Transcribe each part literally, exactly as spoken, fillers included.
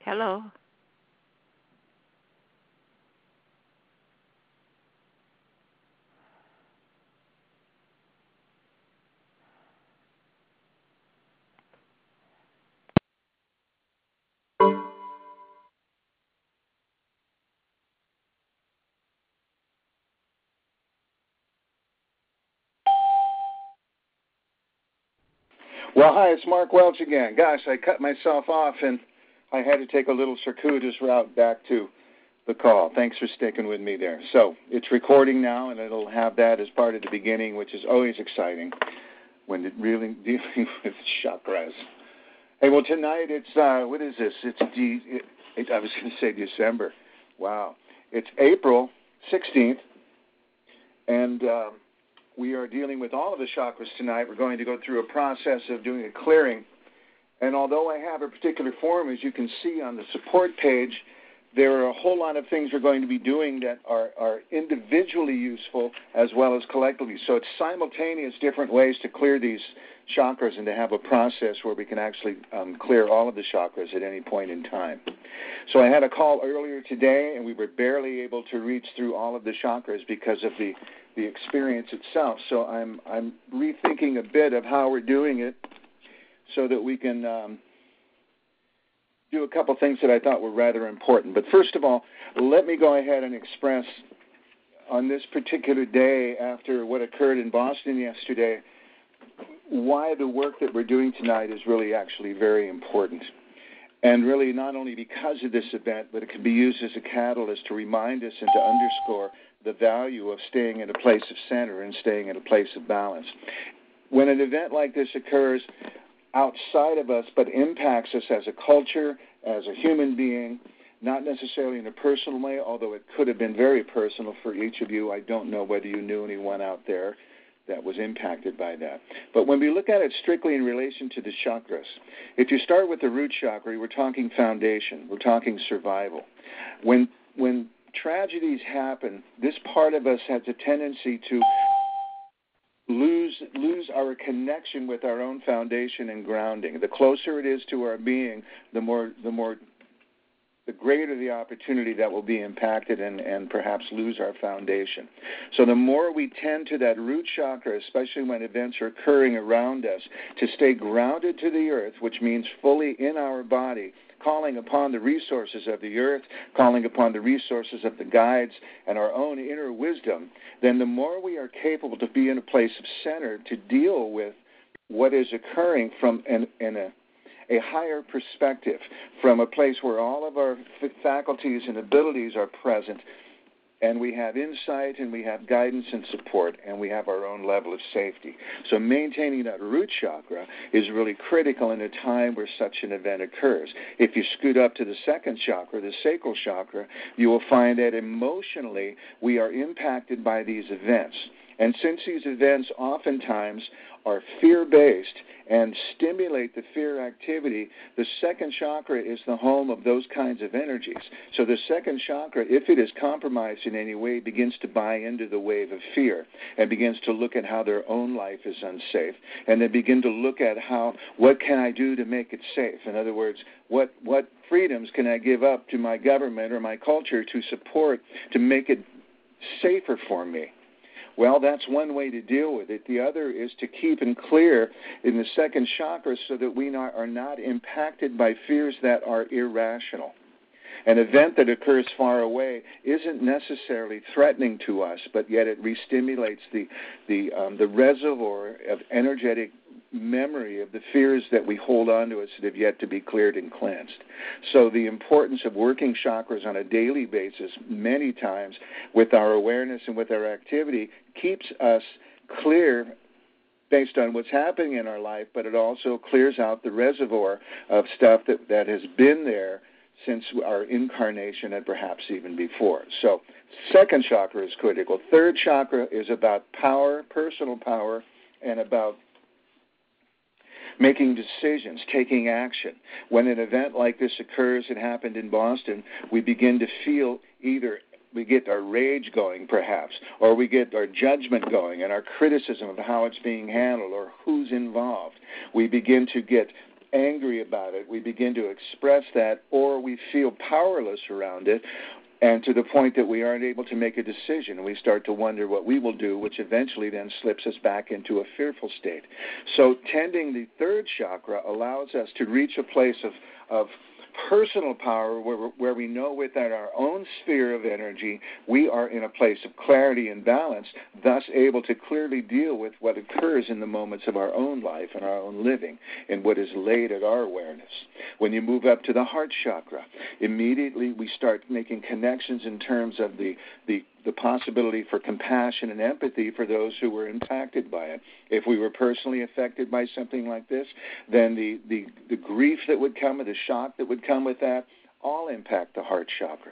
Hello. Well, hi, it's Mark Welch again. Gosh, I cut myself off, and I had to take a little circuitous route back to the call. Thanks for sticking with me there. So it's recording now, and it'll have that as part of the beginning, which is always exciting when it really dealing with chakras. Hey, well, tonight it's, uh, what is this? It's, de- it, it, I was going to say December. Wow. It's April sixteenth, and um, we are dealing with all of the chakras tonight. We're going to go through a process of doing a clearing. And although I have a particular form, as you can see on the support page, there are a whole lot of things we're going to be doing that are, are individually useful as well as collectively. So it's simultaneous different ways to clear these chakras and to have a process where we can actually um, clear all of the chakras at any point in time. So I had a call earlier today, and we were barely able to reach through all of the chakras because of the the experience itself. So I'm I'm rethinking a bit of how we're doing it so that we can um, do a couple things that I thought were rather important. But first of all, let me go ahead and express on this particular day after what occurred in Boston yesterday why the work that we're doing tonight is really actually very important. And really not only because of this event, but it can be used as a catalyst to remind us and to underscore the value of staying in a place of center and staying in a place of balance. When an event like this occurs outside of us but impacts us as a culture, as a human being, not necessarily in a personal way, although it could have been very personal for each of you. I don't know whether you knew anyone out there that was impacted by that. But when we look at it strictly in relation to the chakras, if you start with the root chakra, we're talking foundation, we're talking survival. When when tragedies happen, this part of us has a tendency to lose lose our connection with our own foundation and grounding. The closer it is to our being, the more the more the greater the opportunity that will be impacted and, and perhaps lose our foundation. So the more we tend to that root chakra, especially when events are occurring around us, to stay grounded to the earth, which means fully in our body, calling upon the resources of the earth, calling upon the resources of the guides and our own inner wisdom, then the more we are capable to be in a place of center to deal with what is occurring from an, in a a higher perspective, from a place where all of our faculties and abilities are present, and we have insight and we have guidance and support, and we have our own level of safety. So maintaining that root chakra is really critical in a time where such an event occurs. If you scoot up to the second chakra, the sacral chakra, you will find that emotionally we are impacted by these events. And since these events oftentimes are fear-based and stimulate the fear activity, the second chakra is the home of those kinds of energies. So the second chakra, if it is compromised in any way, begins to buy into the wave of fear and begins to look at how their own life is unsafe, and then begin to look at how, what can I do to make it safe? In other words, what what freedoms can I give up to my government or my culture to support to make it safer for me? Well, that's one way to deal with it. The other is to keep and clear in the second chakra so that we not, are not impacted by fears that are irrational. An event that occurs far away isn't necessarily threatening to us, but yet it re-stimulates the, the, um, the reservoir of energetic memory of the fears that we hold on to us that have yet to be cleared and cleansed. So the importance of working chakras on a daily basis many times with our awareness and with our activity keeps us clear based on what's happening in our life, but it also clears out the reservoir of stuff that, that has been there since our incarnation and perhaps even before. So second chakra is critical. Third chakra is about power, personal power, and about making decisions, taking action. When an event like this occurs, it happened in Boston, we begin to feel either we get our rage going perhaps, or we get our judgment going and our criticism of how it's being handled or who's involved. We begin to get angry about it, we begin to express that, or we feel powerless around it, and to the point that we aren't able to make a decision, and we start to wonder what we will do, which eventually then slips us back into a fearful state. So tending the third chakra allows us to reach a place of, of personal power where, where we know within our own sphere of energy we are in a place of clarity and balance, thus able to clearly deal with what occurs in the moments of our own life and our own living and what is laid at our awareness. When you move up to the heart chakra, immediately we start making connections in terms of the, the the possibility for compassion and empathy for those who were impacted by it. If we were personally affected by something like this, then the, the, the grief that would come or the shock that would come with that all impact the heart chakra.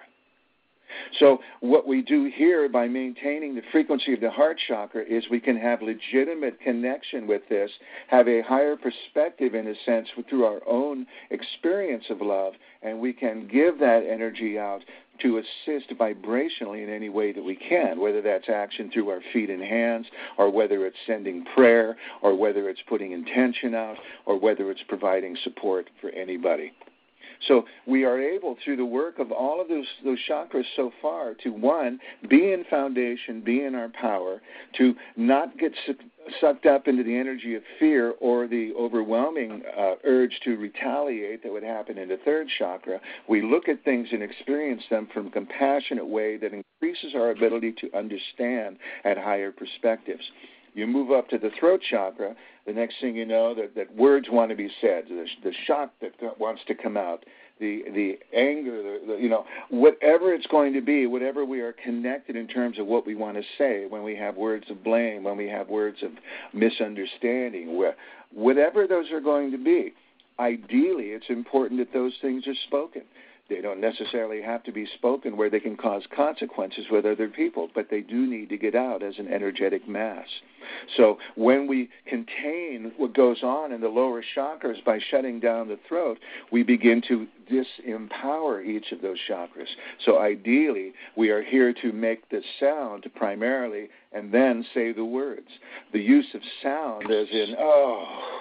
So what we do here by maintaining the frequency of the heart chakra is we can have legitimate connection with this, have a higher perspective in a sense through our own experience of love, and we can give that energy out to assist vibrationally in any way that we can, whether that's action through our feet and hands, or whether it's sending prayer, or whether it's putting intention out, or whether it's providing support for anybody. So we are able, through the work of all of those, those chakras so far, to, one, be in foundation, be in our power, to not get su- sucked up into the energy of fear or the overwhelming uh, urge to retaliate that would happen in the third chakra. We look at things and experience them from a compassionate way that increases our ability to understand at higher perspectives. You move up to the throat chakra, the next thing you know, that, that words want to be said, the, the shock that wants to come out, the the anger, the, the, you know, whatever it's going to be, whatever we are connected in terms of what we want to say, when we have words of blame, when we have words of misunderstanding, whatever those are going to be, ideally it's important that those things are spoken. They don't necessarily have to be spoken where they can cause consequences with other people, but they do need to get out as an energetic mass. So when we contain what goes on in the lower chakras by shutting down the throat, we begin to disempower each of those chakras. So ideally, we are here to make the sound primarily and then say the words. The use of sound as in, oh,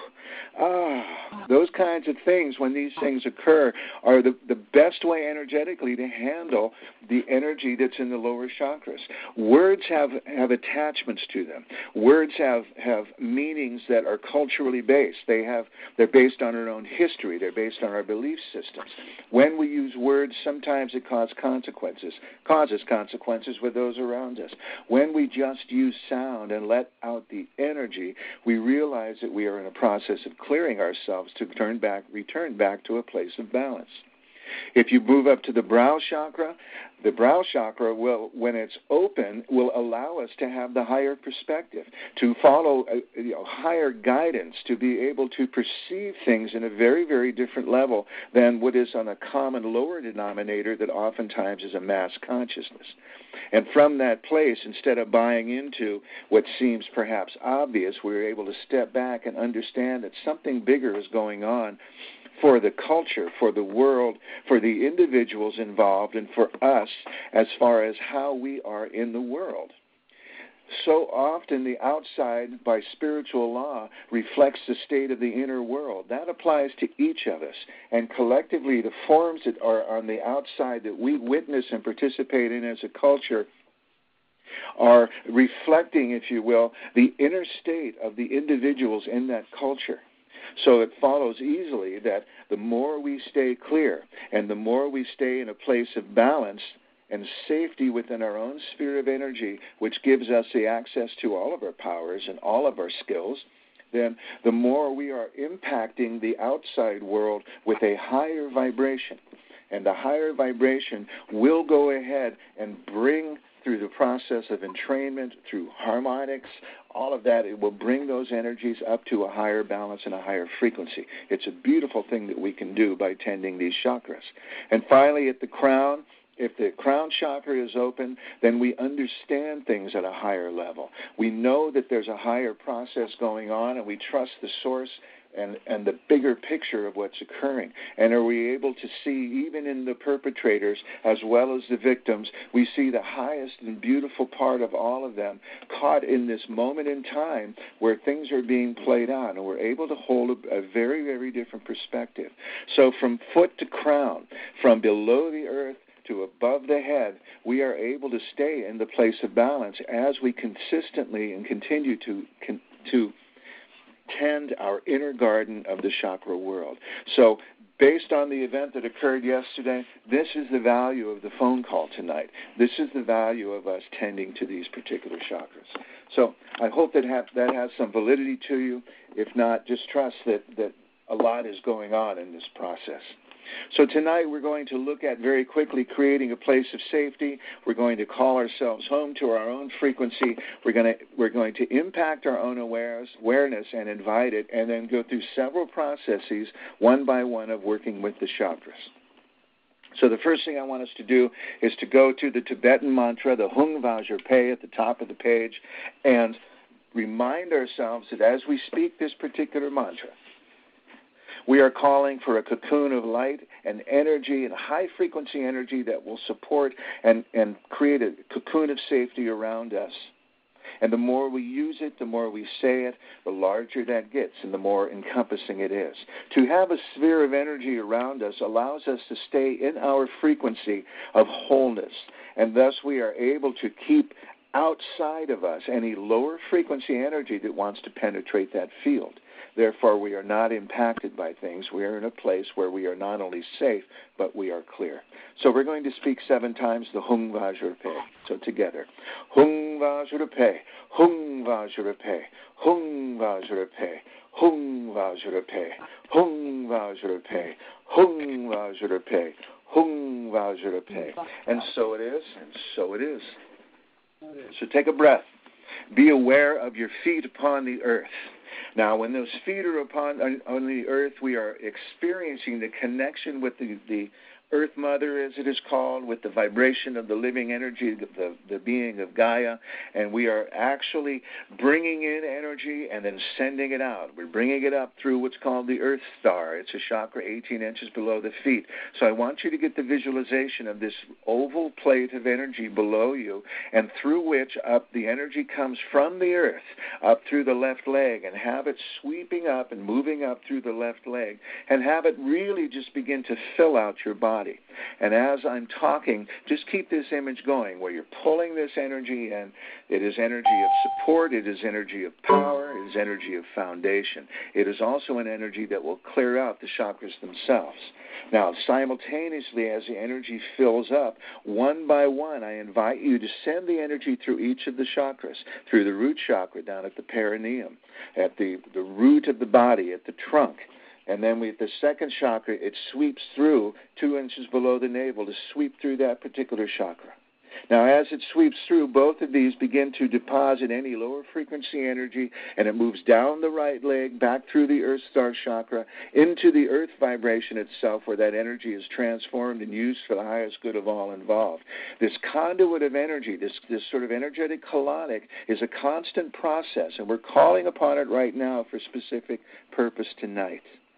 Ah, those kinds of things, when these things occur, are the, the best way energetically to handle the energy that's in the lower chakras. Words have, have attachments to them. Words have, have meanings that are culturally based. They have, they're based on our own history. They're based on our belief systems. When we use words, sometimes it causes consequences, causes consequences with those around us. When we just use sound and let out the energy, we realize that we are in a process of clearing ourselves to turn back, return back to a place of balance. If you move up to the brow chakra, the brow chakra will, when it's open, will allow us to have the higher perspective, to follow a, you know, higher guidance, to be able to perceive things in a very, very different level than what is on a common lower denominator that oftentimes is a mass consciousness. And from that place, instead of buying into what seems perhaps obvious, we're able to step back and understand that something bigger is going on for the culture, for the world, for the individuals involved, and for us as far as how we are in the world. So often the outside, by spiritual law, reflects the state of the inner world. That applies to each of us. And collectively, the forms that are on the outside that we witness and participate in as a culture are reflecting, if you will, the inner state of the individuals in that culture. So it follows easily that the more we stay clear and the more we stay in a place of balance and safety within our own sphere of energy, which gives us the access to all of our powers and all of our skills, then the more we are impacting the outside world with a higher vibration. And the higher vibration will go ahead and bring, through the process of entrainment, through harmonics, all of that, it will bring those energies up to a higher balance and a higher frequency. It's a beautiful thing that we can do by tending these chakras. And finally, at the crown, if the crown chakra is open, then we understand things at a higher level. We know that there's a higher process going on, and we trust the source and, and the bigger picture of what's occurring? And are we able to see, even in the perpetrators as well as the victims, we see the highest and beautiful part of all of them caught in this moment in time where things are being played out, and we're able to hold a, a very, very different perspective. So from foot to crown, from below the earth to above the head, we are able to stay in the place of balance as we consistently and continue to to tend our inner garden of the chakra world. So based on the event that occurred yesterday, this is the value of the phone call tonight. This is the value of us tending to these particular chakras. So I hope that ha- that has some validity to you. If not, just trust that, that a lot is going on in this process. So tonight we're going to look at very quickly creating a place of safety. We're going to call ourselves home to our own frequency. We're going to we're going to impact our own awareness, awareness and invite it, and then go through several processes one by one of working with the chakras. So the first thing I want us to do is to go to the Tibetan mantra, the Hung Vajrapāya, at the top of the page, and remind ourselves that as we speak this particular mantra, we are calling for a cocoon of light and energy and high-frequency energy that will support and, and create a cocoon of safety around us. And the more we use it, the more we say it, the larger that gets and the more encompassing it is. To have a sphere of energy around us allows us to stay in our frequency of wholeness, and thus we are able to keep outside of us any lower frequency energy that wants to penetrate that field. Therefore, we are not impacted by things. We are in a place where we are not only safe, but we are clear. So we're going to speak seven times the Hung Vajrapāya. So together. Hung Vajrapāya, Hung Vajrapāya, Hung Vajrapāya, Hung Vajrapāya, Hung Vajrapāya, Hung Vajrapāya, Hung Vajrapāya. And so it is, and so it is. So take a breath. Be aware of your feet upon the earth. Now, when those feet are upon on, on the earth, we are experiencing the connection with the, the Earth Mother, as it is called, with the vibration of the living energy, the, the being of Gaia, and we are actually bringing in energy and then sending it out. We're bringing it up through what's called the Earth Star. It's a chakra eighteen inches below the feet. So I want you to get the visualization of this oval plate of energy below you, and through which up the energy comes from the earth up through the left leg, and have it sweeping up and moving up through the left leg, and have it really just begin to fill out your body. And as I'm talking, just keep this image going where you're pulling this energy in. It is energy of support. It is energy of power. It is energy of foundation. It is also an energy that will clear out the chakras themselves. Now, simultaneously, as the energy fills up, one by one, I invite you to send the energy through each of the chakras, through the root chakra down at the perineum, at the, the root of the body, at the trunk. And then with the second chakra, it sweeps through two inches below the navel to sweep through that particular chakra. Now, as it sweeps through, both of these begin to deposit any lower frequency energy, and it moves down the right leg, back through the Earth Star chakra, into the earth vibration itself, where that energy is transformed and used for the highest good of all involved. This conduit of energy, this, this sort of energetic colonic, is a constant process, and we're calling upon it right now for specific purpose tonight.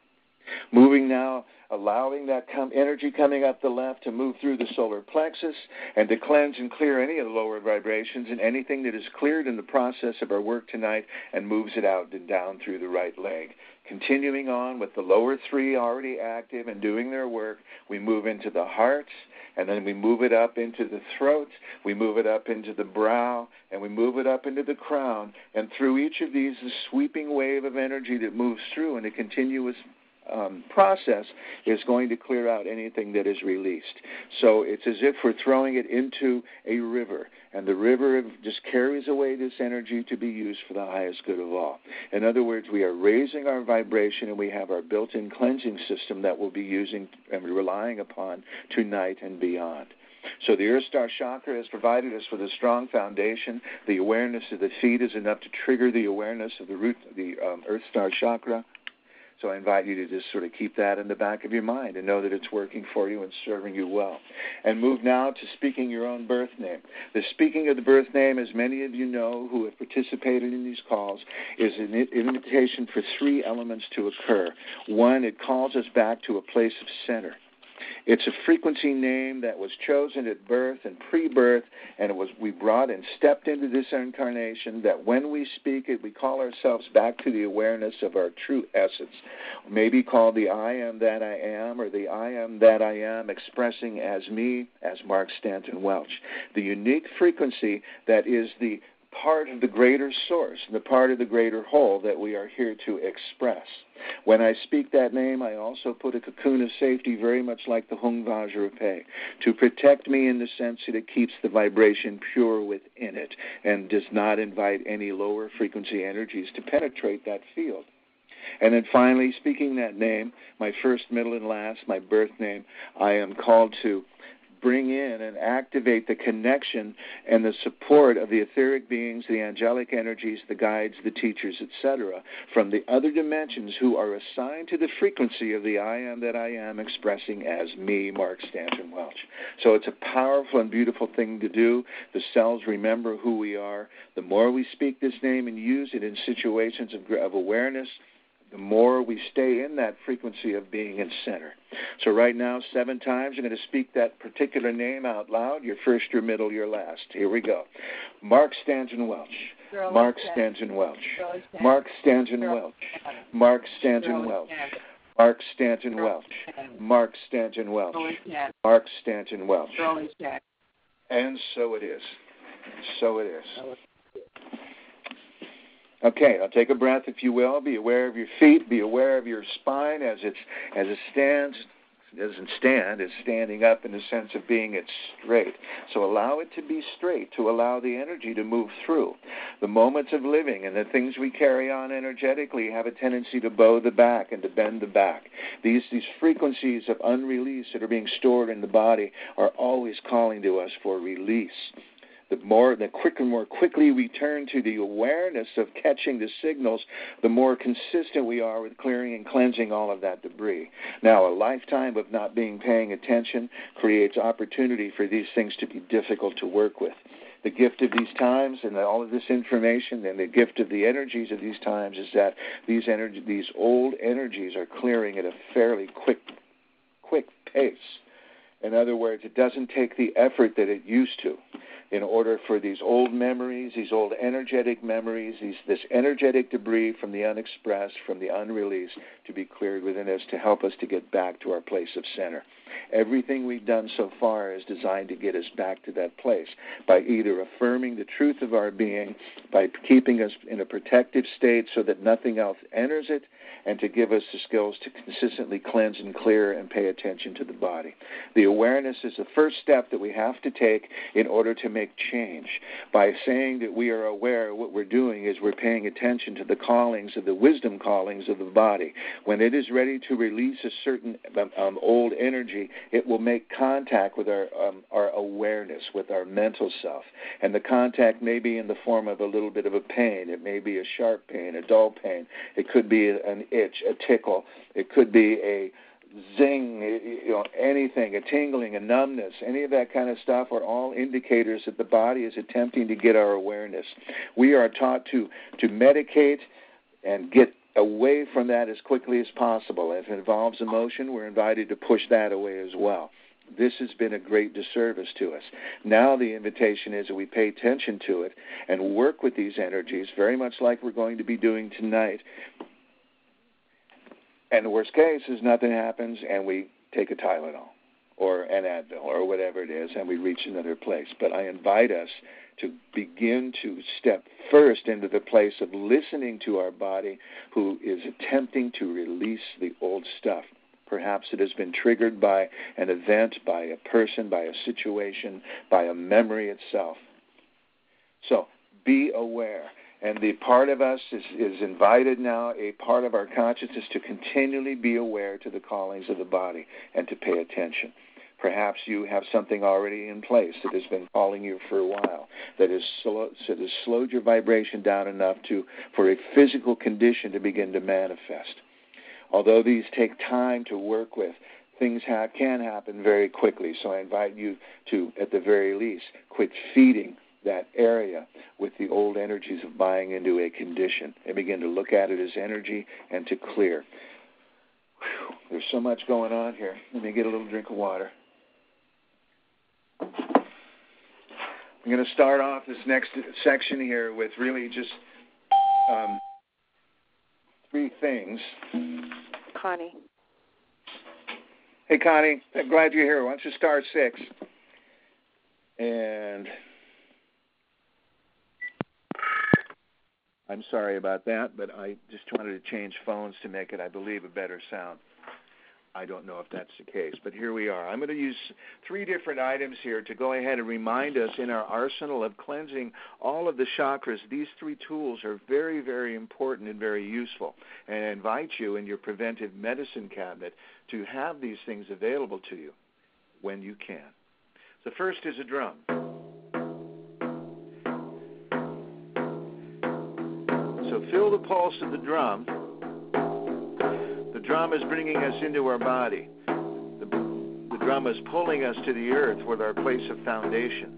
Moving now, allowing that com- energy coming up the left to move through the solar plexus and to cleanse and clear any of the lower vibrations and anything that is cleared in the process of our work tonight, and moves it out and down through the right leg. Continuing on with the lower three already active and doing their work, we move into the heart, and then we move it up into the throat, we move it up into the brow, and we move it up into the crown. And through each of these, the sweeping wave of energy that moves through in a continuous Um, process is going to clear out anything that is released. So it's as if we're throwing it into a river, and the river just carries away this energy to be used for the highest good of all. In other words, we are raising our vibration, and we have our built-in cleansing system that we'll be using and relying upon tonight and beyond. So the Earth Star Chakra has provided us with a strong foundation. The awareness of the feet is enough to trigger the awareness of the root, the um, Earth Star Chakra. So I invite you to just sort of keep that in the back of your mind and know that it's working for you and serving you well. And move now to speaking your own birth name. The speaking of the birth name, as many of you know who have participated in these calls, is an invitation for three elements to occur. One, it calls us back to a place of center. It's a frequency name that was chosen at birth and pre-birth, and it was we brought and stepped into this incarnation that when we speak it, we call ourselves back to the awareness of our true essence, maybe called the I am that I am, or the I am that I am expressing as me, as Mark Stanton Welch. The unique frequency that is the part of the greater source, the part of the greater whole that we are here to express. When I speak that name, I also put a cocoon of safety, very much like the Hung Vajrapāṇi, to protect me in the sense that it keeps the vibration pure within it and does not invite any lower frequency energies to penetrate that field. And then finally, speaking that name, my first, middle, and last, my birth name, I am called to bring in and activate the connection and the support of the etheric beings, the angelic energies, the guides, the teachers, et cetera, from the other dimensions who are assigned to the frequency of the I am that I am expressing as me, Mark Stanton Welch. So it's a powerful and beautiful thing to do. The cells remember who we are. The more we speak this name and use it in situations of, of awareness, the more we stay in that frequency of being in center. So right now, seven times, I'm going to speak that particular name out loud, your first, your middle, your last. Here we go. Mark Stanton Welch. Mark Stanton Welch. Mark Stanton Welch. Mark Stanton Welch. Mark Stanton Welch. Mark Stanton Welch. Mark Stanton Welch. And so it is. So it is. Okay, now take a breath, if you will. Be aware of your feet. Be aware of your spine as it's as it stands. It doesn't stand. It's standing up in the sense of being it's straight. So allow it to be straight, to allow the energy to move through. The moments of living and the things we carry on energetically have a tendency to bow the back and to bend the back. These these frequencies of unrelease that are being stored in the body are always calling to us for release. The more, the quicker, more quickly we turn to the awareness of catching the signals, the more consistent we are with clearing and cleansing all of that debris. Now, a lifetime of not being paying attention creates opportunity for these things to be difficult to work with. The gift of these times and all of this information and the gift of the energies of these times is that these energy, these old energies are clearing at a fairly quick, quick pace. In other words, it doesn't take the effort that it used to in order for these old memories, these old energetic memories, these, this energetic debris from the unexpressed, from the unreleased, to be cleared within us to help us to get back to our place of center. Everything we've done so far is designed to get us back to that place by either affirming the truth of our being, by keeping us in a protective state so that nothing else enters it, and to give us the skills to consistently cleanse and clear and pay attention to the body. The awareness is the first step that we have to take in order to make change. By saying that we are aware, what we're doing is we're paying attention to the callings of the wisdom callings of the body. When it is ready to release a certain um, old energy, it will make contact with our um, our awareness, with our mental self. And the contact may be in the form of a little bit of a pain. It may be a sharp pain, a dull pain. It could be an itch, a tickle. It could be a zing, you know, anything, a tingling, a numbness, any of that kind of stuff are all indicators that the body is attempting to get our awareness. We are taught to, to medicate and get away from that as quickly as possible. If it involves emotion, we're invited to push that away as well. This has been a great disservice to us. Now the invitation is that we pay attention to it and work with these energies, very much like we're going to be doing tonight. And the worst case is nothing happens and we take a Tylenol or an Advil or whatever it is and we reach another place. But I invite us to begin to step first into the place of listening to our body, who is attempting to release the old stuff. Perhaps it has been triggered by an event, by a person, by a situation, by a memory itself. So be aware. And the part of us is, is invited now, a part of our consciousness, to continually be aware to the callings of the body and to pay attention. Perhaps you have something already in place that has been calling you for a while, that has, slow, that has slowed your vibration down enough to for a physical condition to begin to manifest. Although these take time to work with, things ha- can happen very quickly. So I invite you to, at the very least, quit feeding that area with the old energies of buying into a condition and begin to look at it as energy and to clear. Whew, there's so much going on here. Let me get a little drink of water. I'm going to start off this next section here with really just um, three things. Connie. Hey, Connie, I'm glad you're here. Why don't you start six? And I'm sorry about that, but I just wanted to change phones to make it, I believe, a better sound. I don't know if that's the case, but here we are. I'm going to use three different items here to go ahead and remind us in our arsenal of cleansing all of the chakras. These three tools are very, very important and very useful. And I invite you in your preventive medicine cabinet to have these things available to you when you can. The first is a drum. So feel the pulse of the drum. The drum is bringing us into our body. The, the drum is pulling us to the earth with our place of foundation.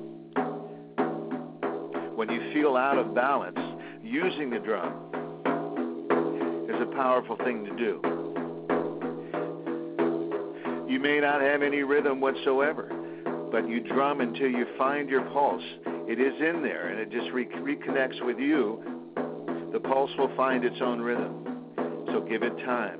When you feel out of balance, using the drum is a powerful thing to do. You may not have any rhythm whatsoever, but you drum until you find your pulse. It is in there, and it just re- reconnects with you. The pulse will find its own rhythm. So give it time.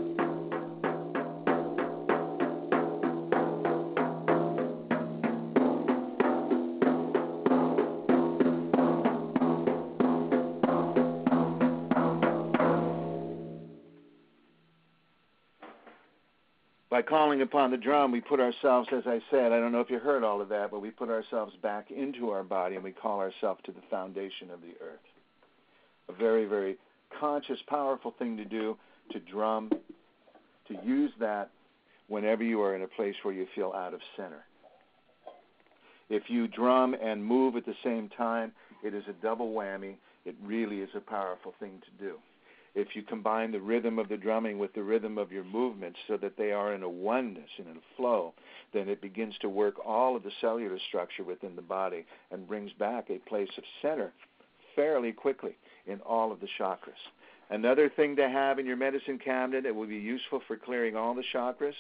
By calling upon the drum, we put ourselves, as I said, I don't know if you heard all of that, but we put ourselves back into our body and we call ourselves to the foundation of the earth. A very, very conscious, powerful thing to do, to drum, to use that whenever you are in a place where you feel out of center. If you drum and move at the same time, it is a double whammy. It really is a powerful thing to do. If you combine the rhythm of the drumming with the rhythm of your movements so that they are in a oneness and in a flow, then it begins to work all of the cellular structure within the body and brings back a place of center fairly quickly in all of the chakras. Another thing to have in your medicine cabinet that will be useful for clearing all the chakras,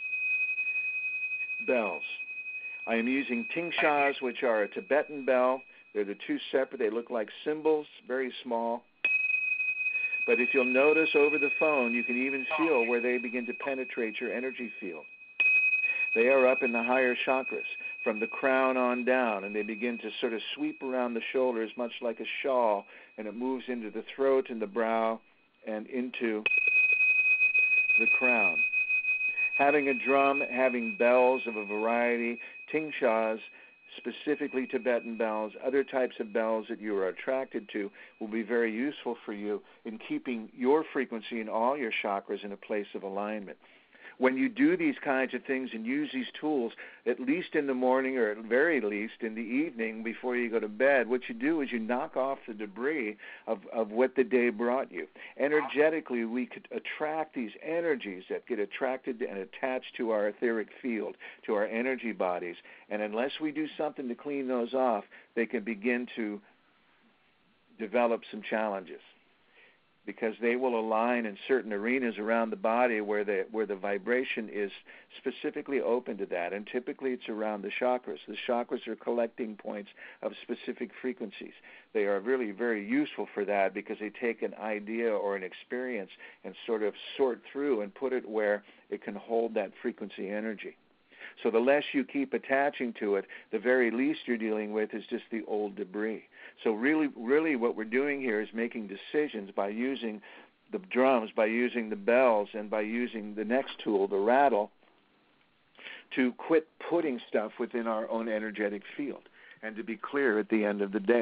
bells. I am using tingshas, which are a Tibetan bell. They're the two separate. They look like cymbals, very small. But if you'll notice over the phone, you can even feel where they begin to penetrate your energy field. They are up in the higher chakras, from the crown on down, and they begin to sort of sweep around the shoulders, much like a shawl, and it moves into the throat and the brow and into the crown. Having a drum, having bells of a variety, tingshas, specifically Tibetan bells, other types of bells that you are attracted to will be very useful for you in keeping your frequency in all your chakras in a place of alignment. When you do these kinds of things and use these tools, at least in the morning or at very least in the evening before you go to bed, what you do is you knock off the debris of, of what the day brought you. Energetically, we could attract these energies that get attracted and attached to our etheric field, to our energy bodies. And unless we do something to clean those off, they can begin to develop some challenges, because they will align in certain arenas around the body where the where the vibration is specifically open to that, and typically it's around the chakras. The chakras are collecting points of specific frequencies. They are really very useful for that because they take an idea or an experience and sort of sort through and put it where it can hold that frequency energy. So the less you keep attaching to it, the very least you're dealing with is just the old debris. So really, really what we're doing here is making decisions by using the drums, by using the bells, and by using the next tool, the rattle, to quit putting stuff within our own energetic field and to be clear at the end of the day.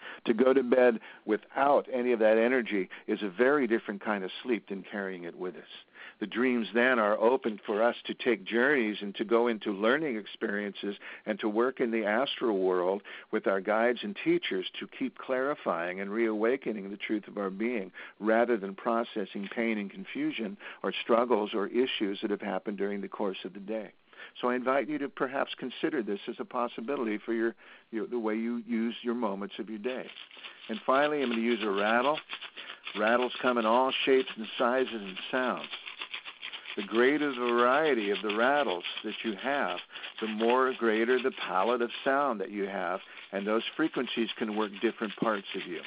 To go to bed without any of that energy is a very different kind of sleep than carrying it with us. The dreams then are open for us to take journeys and to go into learning experiences and to work in the astral world with our guides and teachers to keep clarifying and reawakening the truth of our being rather than processing pain and confusion or struggles or issues that have happened during the course of the day. So I invite you to perhaps consider this as a possibility for your, your the way you use your moments of your day. And finally, I'm going to use a rattle. Rattles come in all shapes and sizes and sounds. The greater the variety of the rattles that you have, the more greater the palette of sound that you have, and those frequencies can work different parts of you.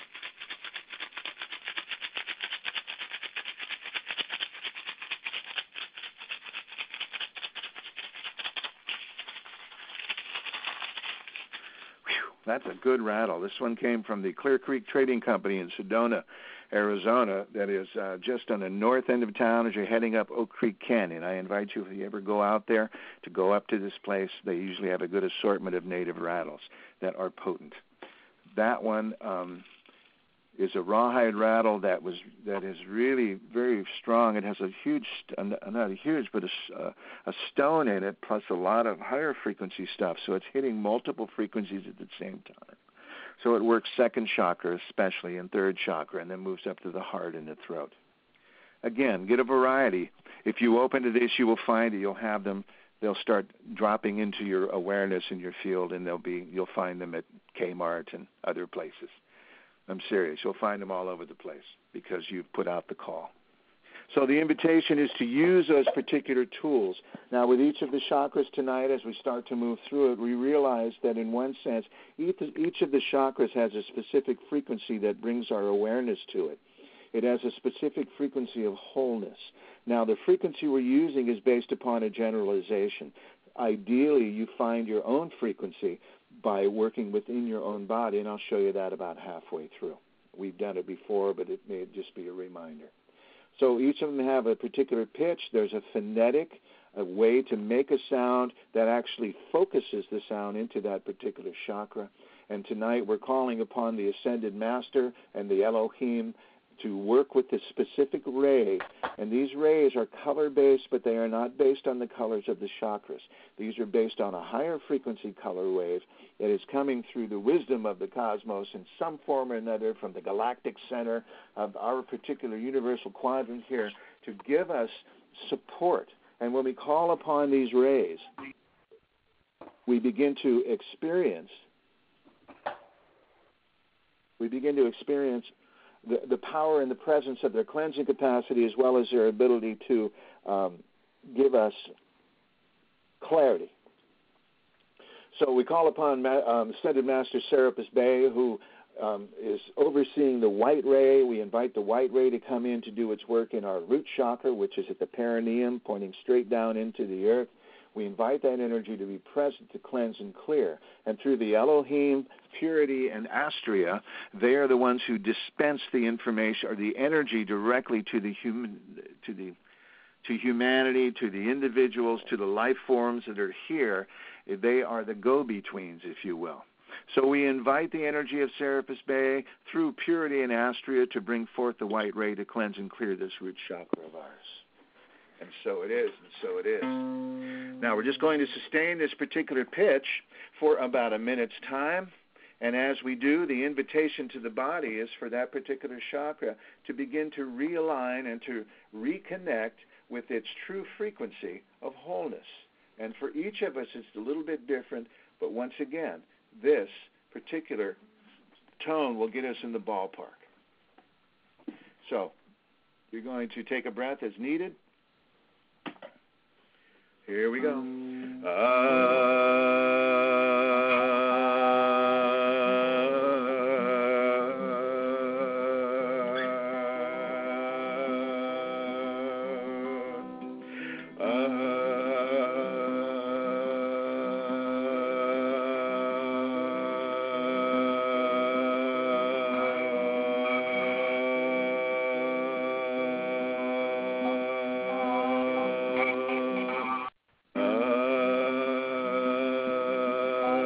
That's a good rattle. This one came from the Clear Creek Trading Company in Sedona, Arizona, that is uh, just on the north end of town as you're heading up Oak Creek Canyon. I invite you, if you ever go out there, to go up to this place. They usually have a good assortment of native rattles that are potent. That one um, is a rawhide rattle that was that is really very strong. It has a huge, not a huge, but a, a stone in it, plus a lot of higher frequency stuff. So it's hitting multiple frequencies at the same time. So it works second chakra especially and third chakra, and then moves up to the heart and the throat. Again, get a variety. If you open to this, you will find that you'll have them. They'll start dropping into your awareness in your field, and they'll be you'll find them at Kmart and other places. I'm serious. You'll find them all over the place because you've put out the call. So the invitation is to use those particular tools. Now, with each of the chakras tonight, as we start to move through it, we realize that in one sense, each of the chakras has a specific frequency that brings our awareness to it. It has a specific frequency of wholeness. Now, the frequency we're using is based upon a generalization. Ideally, you find your own frequency by working within your own body, and I'll show you that about halfway through. We've done it before, but it may just be a reminder. So each of them have a particular pitch. There's a phonetic, a way to make a sound that actually focuses the sound into that particular chakra. And tonight we're calling upon the Ascended Master and the Elohim to work with the specific ray. And these rays are color-based, but they are not based on the colors of the chakras. These are based on a higher frequency color wave that is coming through the wisdom of the cosmos in some form or another from the galactic center of our particular universal quadrant here to give us support. And when we call upon these rays, we begin to experience, we begin to experience The, the power and the presence of their cleansing capacity as well as their ability to um, give us clarity. So we call upon um, Ascended Master Serapis Bey, who um, is overseeing the white ray. We invite the white ray to come in to do its work in our root chakra, which is at the perineum, pointing straight down into the earth. We invite that energy to be present to cleanse and clear. And through the Elohim, Purity, and Astria, they are the ones who dispense the information or the energy directly to the human, to the to humanity, to the individuals, to the life forms that are here. They are the go-betweens, if you will. So we invite the energy of Serapis Bey through Purity and Astria to bring forth the white ray to cleanse and clear this root chakra of ours. And so it is, and so it is. Now, we're just going to sustain this particular pitch for about a minute's time. And as we do, the invitation to the body is for that particular chakra to begin to realign and to reconnect with its true frequency of wholeness. And for each of us, it's a little bit different. But once again, this particular tone will get us in the ballpark. So you're going to take a breath as needed. Here we go. Uh,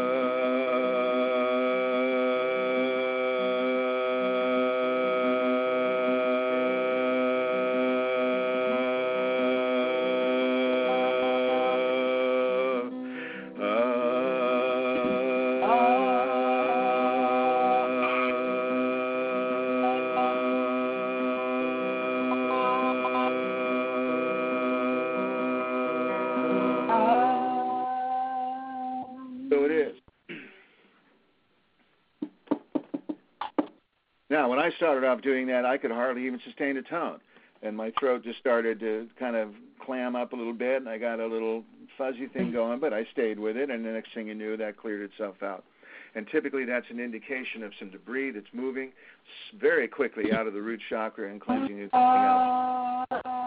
Now, when I started off doing that, I could hardly even sustain a tone, and my throat just started to kind of clam up a little bit, and I got a little fuzzy thing going, but I stayed with it, and the next thing you knew, that cleared itself out. And typically that's an indication of some debris that's moving very quickly out of the root chakra and cleansing it out.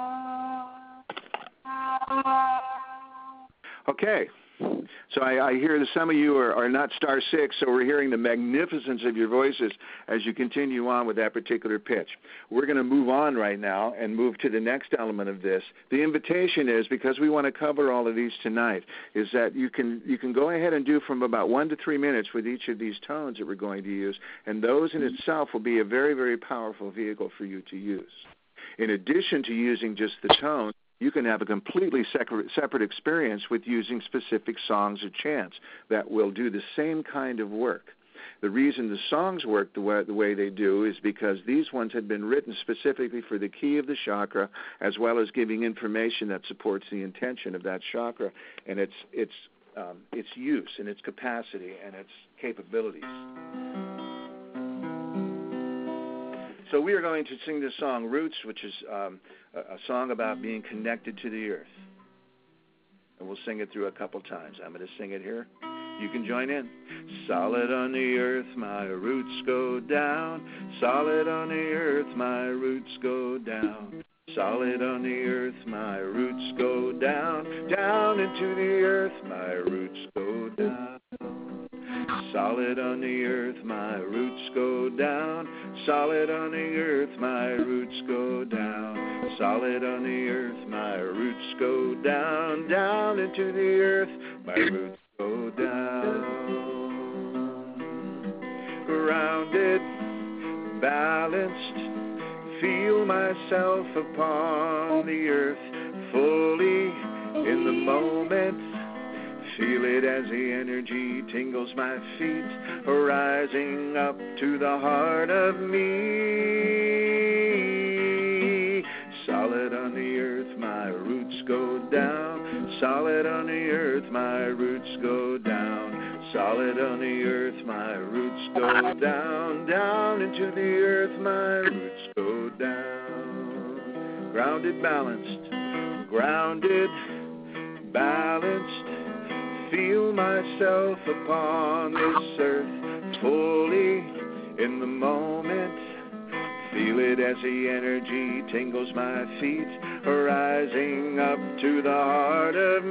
Okay. So I, I hear that some of you are, are not star six, so we're hearing the magnificence of your voices as you continue on with that particular pitch. We're going to move on right now and move to the next element of this. The invitation is, because we want to cover all of these tonight, is that you can you can go ahead and do from about one to three minutes with each of these tones that we're going to use, and those in itself will be a very, very powerful vehicle for you to use. In addition to using just the tone, you can have a completely separate experience with using specific songs or chants that will do the same kind of work. The reason the songs work the way, the way they do is because these ones had been written specifically for the key of the chakra, as well as giving information that supports the intention of that chakra and its its um, its use and its capacity and its capabilities. So we are going to sing this song, Roots, which is um, a, a song about being connected to the earth. And we'll sing it through a couple times. I'm going to sing it here. You can join in. Solid on the earth, my roots go down. Solid on the earth, my roots go down. Solid on the earth, my roots go down. Down into the earth, my roots go down. Solid on the earth, my roots go down. Solid on the earth, my roots go down. Solid on the earth, my roots go down. Down into the earth, my roots go down. Grounded, balanced, feel myself upon the earth, fully in the moment. Feel it as the energy tingles my feet, rising up to the heart of me. Solid on the earth, my roots go down. Solid on the earth, my roots go down. Solid on the earth, my roots go down. Down into the earth, my roots go down. Grounded, balanced, grounded, balanced. Feel myself upon this earth, fully in the moment. Feel it as the energy tingles my feet, rising up to the heart of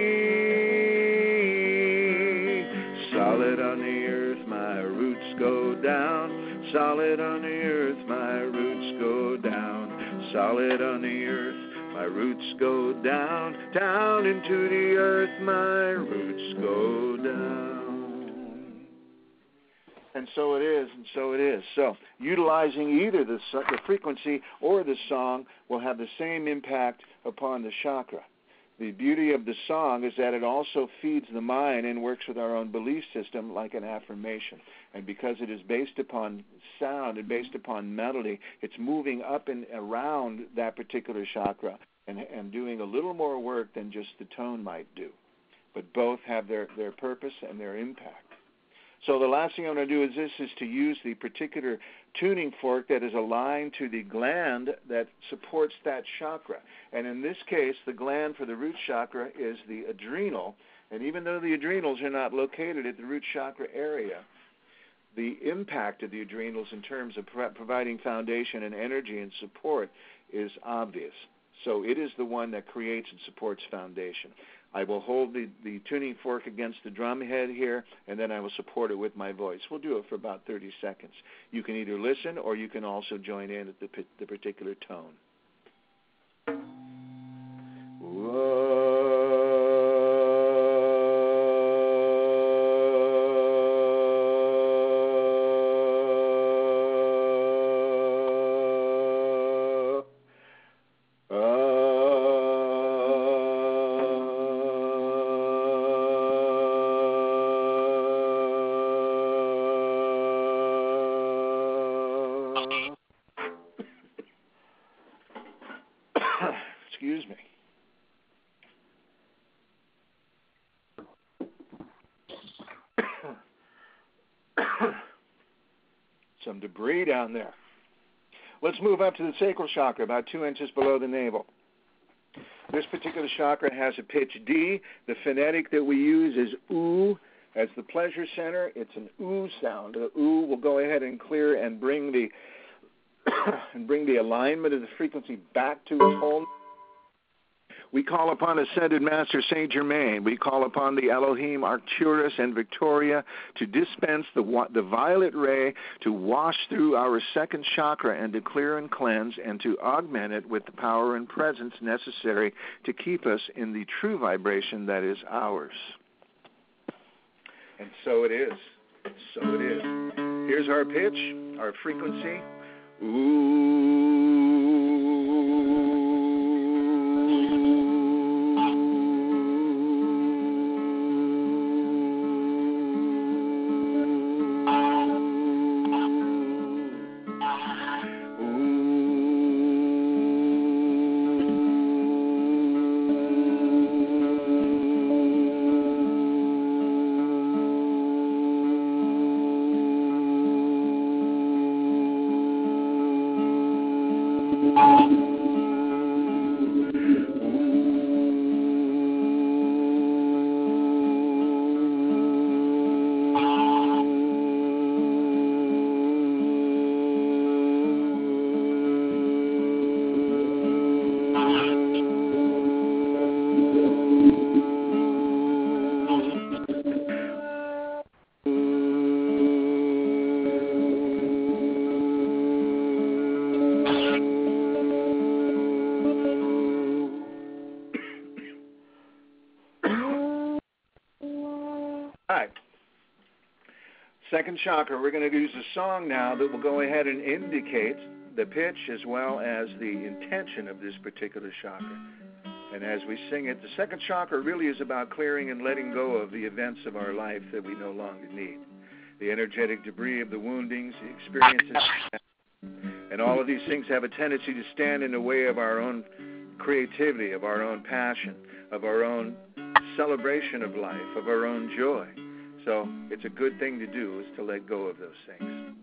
me. Solid on the earth, my roots go down. Solid on the earth, my roots go down. Solid on the earth, my roots go down, down into the earth, my roots go down. And so it is, and so it is. So utilizing either the, the frequency or the song will have the same impact upon the chakra. The beauty of the song is that it also feeds the mind and works with our own belief system like an affirmation. And because it is based upon sound and based upon melody, it's moving up and around that particular chakra and, and doing a little more work than just the tone might do. But both have their, their purpose and their impact. So the last thing I'm going to do is this, is to use the particular tuning fork that is aligned to the gland that supports that chakra. And in this case, the gland for the root chakra is the adrenal. And even though the adrenals are not located at the root chakra area, the impact of the adrenals in terms of pro- providing foundation and energy and support is obvious. So it is the one that creates and supports foundation. I will hold the, the tuning fork against the drum head here, and then I will support it with my voice. We'll do it for about thirty seconds. You can either listen or you can also join in at the, the particular tone. Whoa. Excuse me. some debris down there. Let's move up to the sacral chakra, about two inches below the navel. This particular chakra has a pitch D. The phonetic that we use is oo. As the pleasure center, it's an oo sound. The oo will go ahead and clear and bring the and bring the alignment of the frequency back to its whole. We call upon Ascended Master Saint Germain. We call upon the Elohim Arcturus and Victoria to dispense the, the violet ray to wash through our second chakra and to clear and cleanse and to augment it with the power and presence necessary to keep us in the true vibration that is ours. And so it is. So it is. Here's our pitch, our frequency. Ooh. Second chakra, we're going to use a song now that will go ahead and indicate the pitch as well as the intention of this particular chakra. And as we sing it, the second chakra really is about clearing and letting go of the events of our life that we no longer need. The energetic debris of the woundings, the experiences, and all of these things have a tendency to stand in the way of our own creativity, of our own passion, of our own celebration of life, of our own joy. So it's a good thing to do is to let go of those things.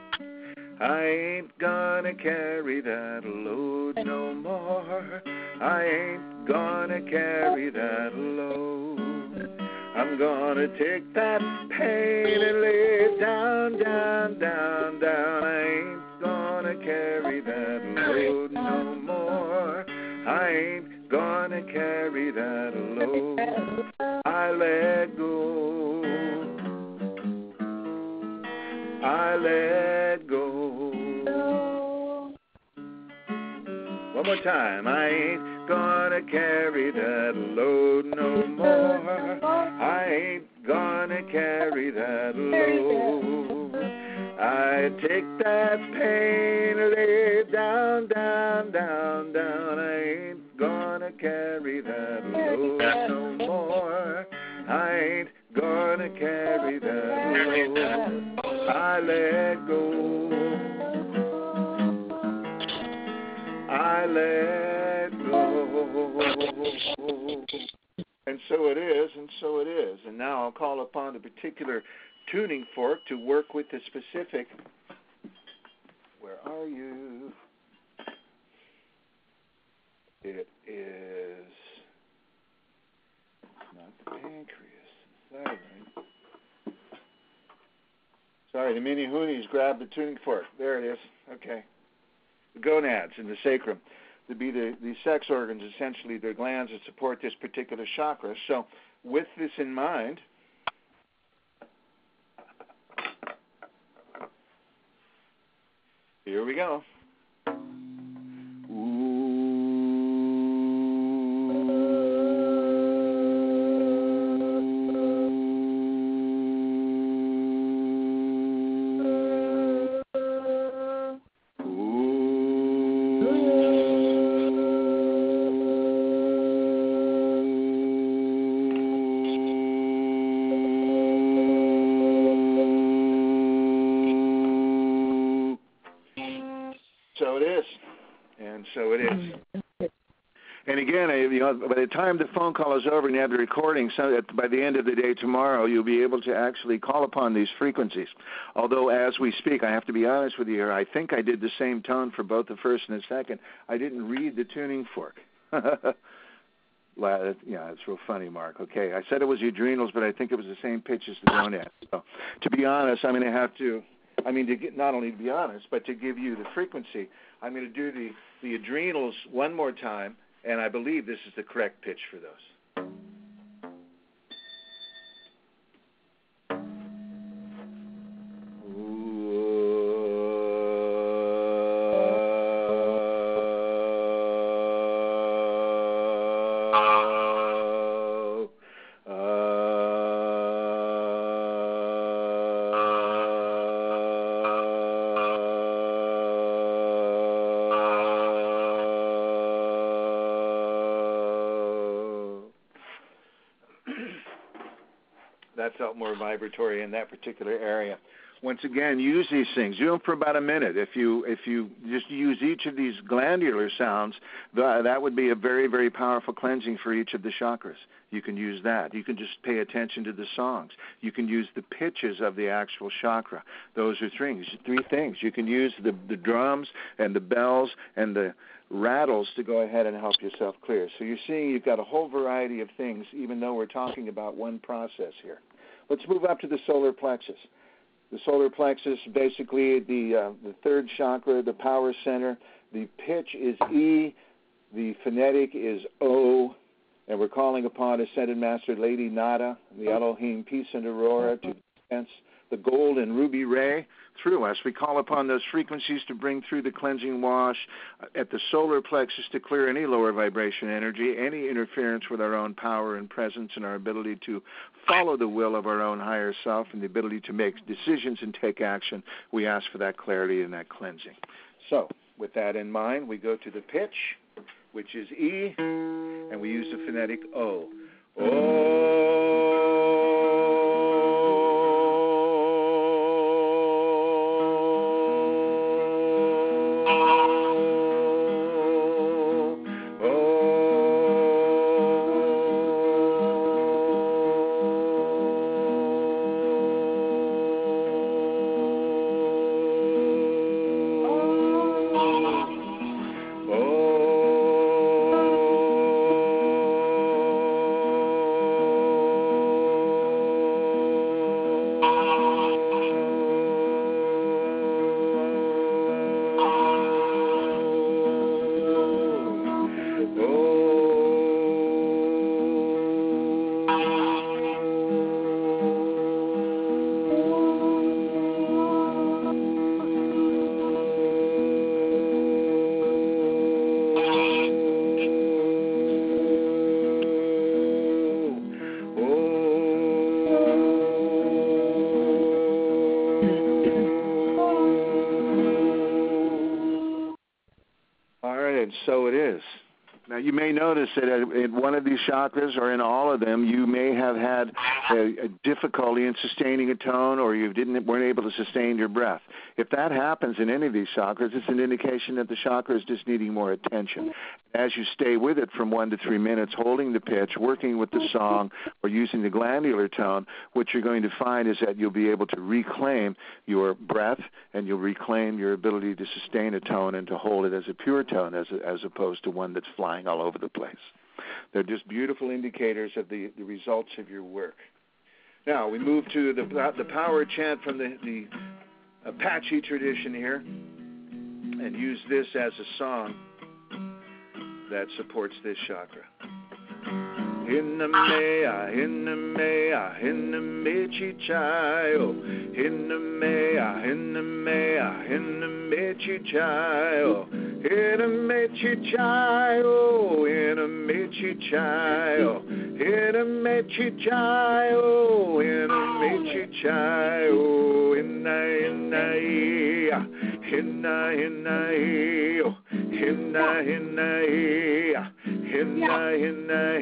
I ain't gonna carry that load no more. I ain't gonna carry that load. I'm gonna take that pain and lay it down, down, down, down. I ain't gonna carry that load no more. I ain't gonna carry that load. I let go. I let go. One more time. I ain't gonna carry that load no more. I ain't gonna carry that load. I take that pain, lay it down, down, down, down. I ain't gonna carry that load no more. I ain't gonna carry that load. I let go. I let go. And so it is, and so it is. And now I'll call upon the particular tuning fork to work with the specific. Where are you? It is not the pancreas. Is that right? Sorry, the mini hoonies grabbed the tuning fork. There it is. Okay. The gonads in the sacrum. To be the, the sex organs, essentially, the glands that support this particular chakra. So with this in mind, here we go. And again, you know, by the time the phone call is over and you have the recording, so by the end of the day tomorrow, you'll be able to actually call upon these frequencies. Although, as we speak, I have to be honest with you here, I think I did the same tone for both the first and the second. I didn't read the tuning fork. Yeah, it's real funny, Mark. Okay, I said it was the adrenals, but I think it was the same pitch as the gonad. So, to be honest, I'm going to have to, I mean, to get, not only to be honest, but to give you the frequency, I'm going to do the, the adrenals one more time, and I believe this is the correct pitch for those. That felt more vibratory in that particular area. Once again, use these things. Do them for about a minute. If you if you just use each of these glandular sounds, the, that would be a very, very powerful cleansing for each of the chakras. You can use that. You can just pay attention to the songs. You can use the pitches of the actual chakra. Those are things, three things. You can use the, the drums and the bells and the rattles to go ahead and help yourself clear. So you're seeing you've got a whole variety of things, even though we're talking about one process here. Let's move up to the solar plexus. The solar plexus, basically the uh, the third chakra, the power center. The pitch is E, the phonetic is O, and we're calling upon Ascended Master Lady Nada, the Elohim Peace and Aurora, to dispense the gold and ruby ray through us. We call upon those frequencies to bring through the cleansing wash at the solar plexus to clear any lower vibration energy, any interference with our own power and presence and our ability to follow the will of our own higher self and the ability to make decisions and take action. We ask for that clarity and that cleansing. So, with that in mind, we go to the pitch, which is E, and we use the phonetic O. O. So it is. Now, you may notice that in one of these chakras or in all of them, you may have had a, a difficulty in sustaining a tone, or you didn't weren't able to sustain your breath. If that happens in any of these chakras, it's an indication that the chakra is just needing more attention. As you stay with it from one to three minutes, holding the pitch, working with the song, or using the glandular tone, what you're going to find is that you'll be able to reclaim your breath, and you'll reclaim your ability to sustain a tone and to hold it as a pure tone, as a, as opposed to one that's flying all over the place. They're just beautiful indicators of the, the results of your work. Now, we move to the, the power chant from the, the Apache tradition here, and use this as a song that supports this chakra. Hinna mea, hinna mea, hinna mechi chayo. Hinna mea, hinna mea, hinna mechi chayo. Hinna mechi chayo, hinna mechi chayo. Hinna mechi chayo, hinna mechi chayo. Hinna, hinna, ia. Hinna, hinna, io. Hinna, hinna, ia. Hinna, hinna,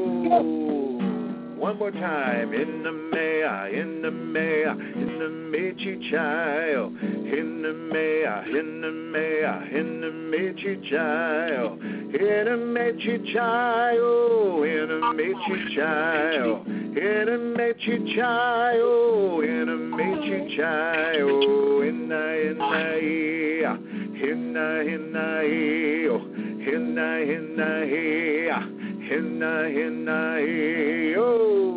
io. One more time. In the mea, in the mea, in the child, hinna mea, hinna mea, hinna me child, hinna me child, hinna me child, hinna me child, hinna me child, hinna hinna hinna hinna hinna hinna hinna hinna oh.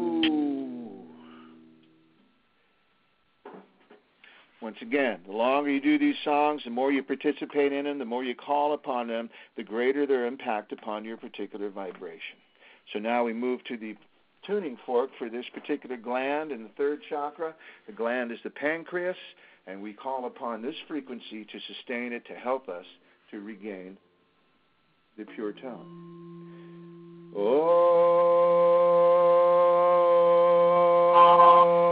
Once again, the longer you do these songs, the more you participate in them, the more you call upon them, the greater their impact upon your particular vibration. So now we move to the tuning fork for this particular gland in the third chakra. The gland is the pancreas, and we call upon this frequency to sustain it, to help us to regain the pure tone. Oh.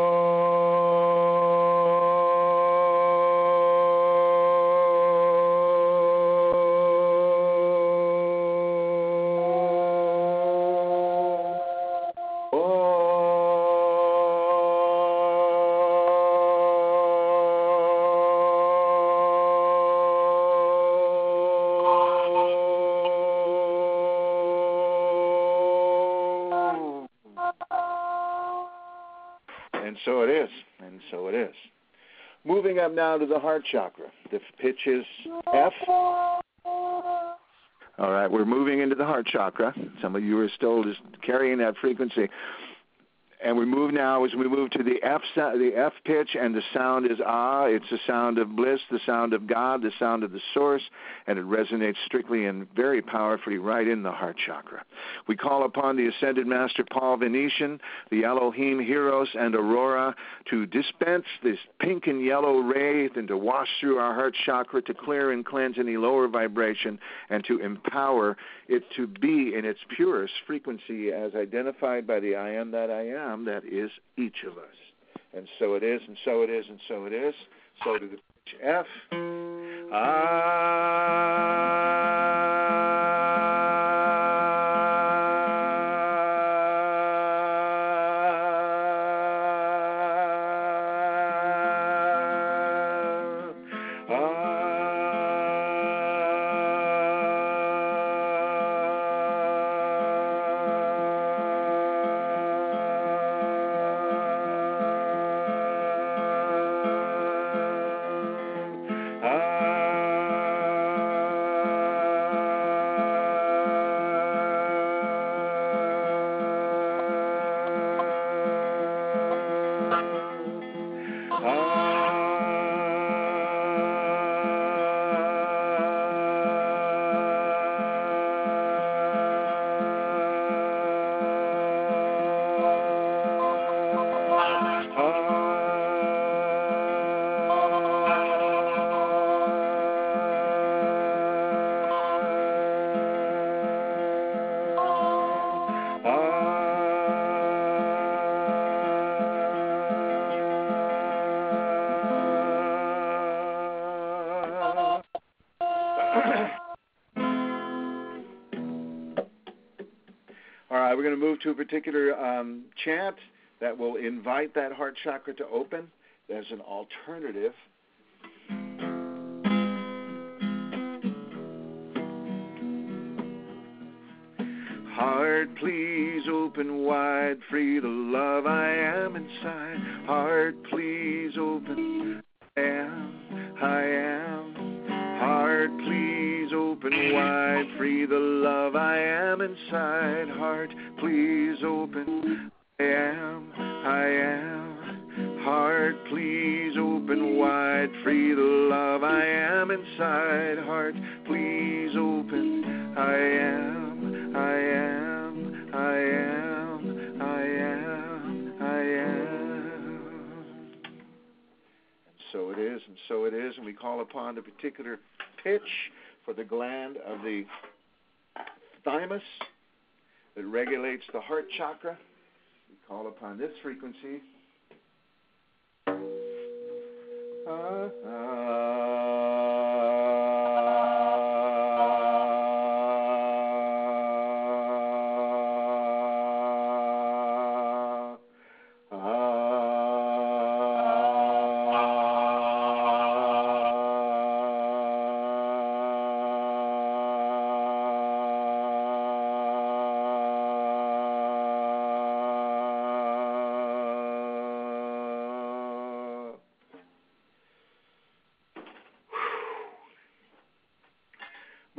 And so it is, and so it is. Moving up now to the heart chakra. The pitch is F. All right, we're moving into the heart chakra. Some of you are still just carrying that frequency. And we move now as we move to the F, the F pitch, and the sound is ah. It's the sound of bliss, the sound of God, the sound of the source, and it resonates strictly and very powerfully right in the heart chakra. We call upon the Ascended Master Paul Venetian, the Elohim Heroes, and Aurora to dispense this pink and yellow ray and to wash through our heart chakra to clear and cleanse any lower vibration and to empower it to be in its purest frequency as identified by the I am that I am. That is each of us. And so it is, and so it is, and so it is. So to the pitch F. Ah. We're going to move to a particular um, chant that will invite that heart chakra to open as an alternative. Heart, please open wide, free the love I am inside. Heart, please open, I am, I am. Heart, please open wide, free the love I am inside. Heart, please open, I am, I am. Heart, please open wide, free the love I am inside. Heart, please open, I am, I am, I am, I am, I am. And so it is, and so it is, and we call upon the particular pitch for the gland of the thymus that regulates the heart chakra. We call upon this frequency. Uh, uh, uh,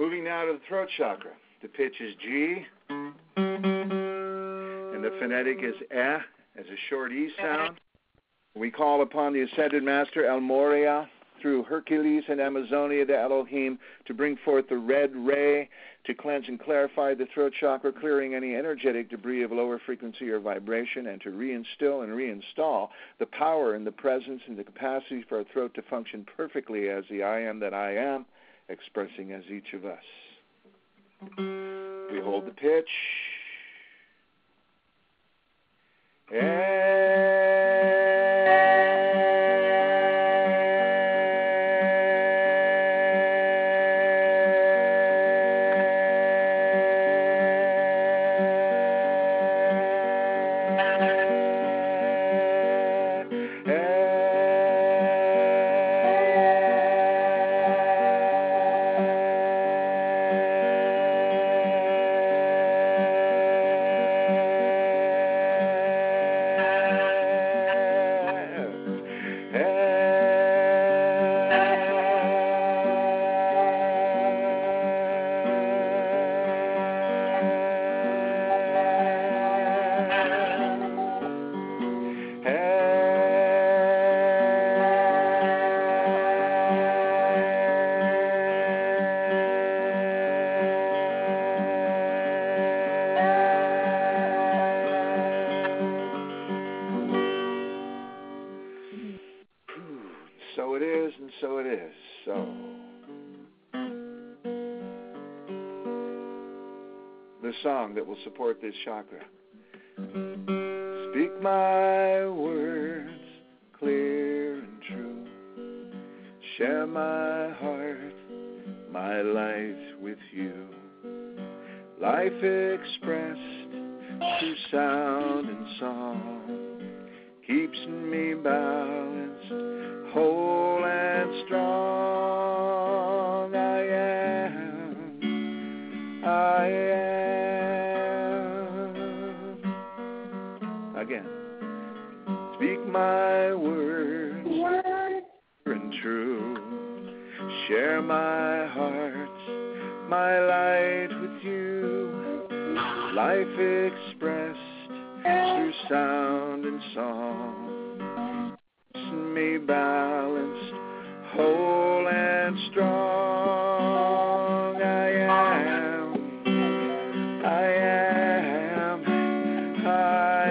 Moving now to the throat chakra. The pitch is G, and the phonetic is eh, as a short E sound. We call upon the Ascended Master El Moria through Hercules and Amazonia, the Elohim, to bring forth the red ray to cleanse and clarify the throat chakra, clearing any energetic debris of lower frequency or vibration, and to reinstill and reinstall the power and the presence and the capacity for our throat to function perfectly as the I am that I am, expressing as each of us. We hold the pitch. So it is, and so it is. So the song that will support this chakra. Speak my words clear and true. Share my heart, my light with you. Life expressed through sound and song keeps me balanced, whole and strong. I am, I am. Again. Speak my words, and true. Share my heart, my light with you. Life expressed through sound and song. Me balanced, whole and strong. I am, I am, I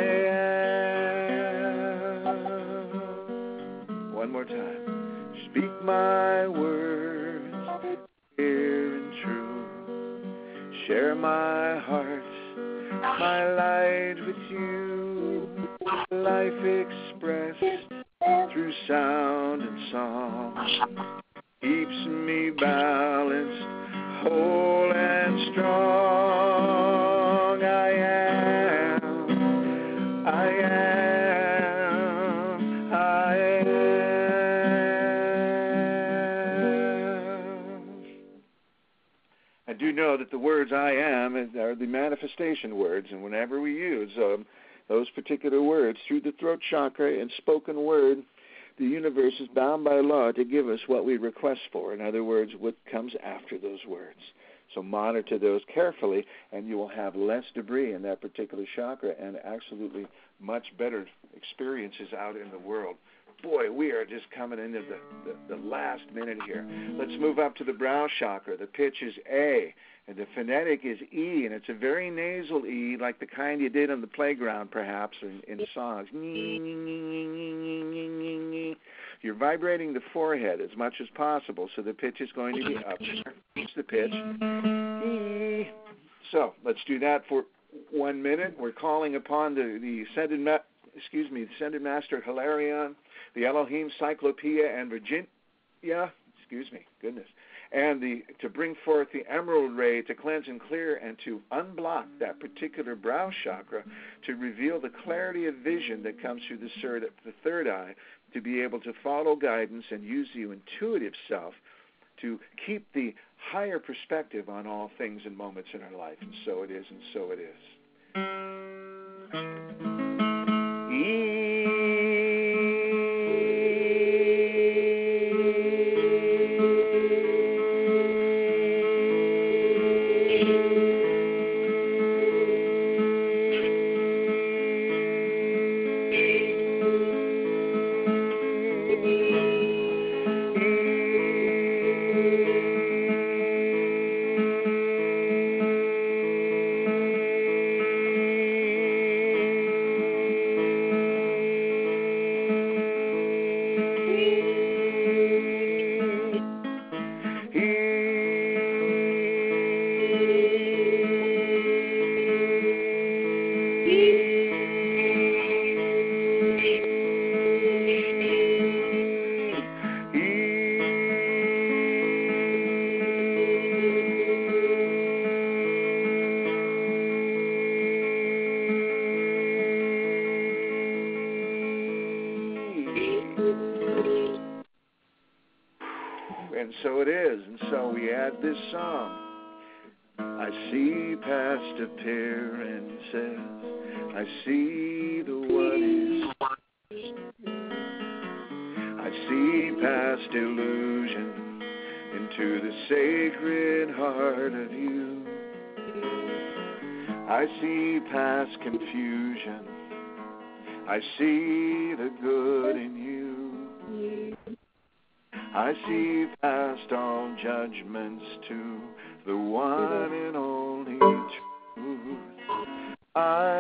am. One more time. Speak my words, clear and true. Share my heart, my light with you. Life expressed through sound and song keeps me balanced, whole and strong. I am, I am, I am. I do know that the words I am are the manifestation words, and whenever we use um, those particular words through the throat chakra and spoken word, the universe is bound by law to give us what we request for. In other words, what comes after those words. So monitor those carefully, and you will have less debris in that particular chakra and absolutely much better experiences out in the world. Boy, we are just coming into the, the, the last minute here. Let's move up to the brow chakra. The pitch is A, and the phonetic is E, and it's a very nasal E, like the kind you did on the playground, perhaps, in, in songs. You're vibrating the forehead as much as possible, so the pitch is going to be up. Here's the pitch. E. So let's do that for one minute. We're calling upon the, the ascended, ma- excuse me, ascended Master Hilarion, the Elohim Cyclopeia and Virginia, excuse me, goodness, and the to bring forth the emerald ray to cleanse and clear and to unblock that particular brow chakra, to reveal the clarity of vision that comes through the third, the third eye, to be able to follow guidance and use the intuitive self to keep the higher perspective on all things and moments in our life. And so it is, and so it is. And so it is. And so we add this song. I see past appearances. I see the what is. I see past illusion into the sacred heart of you. I see past confusion. I see the good in you. I see past all judgments to the one and only truth. I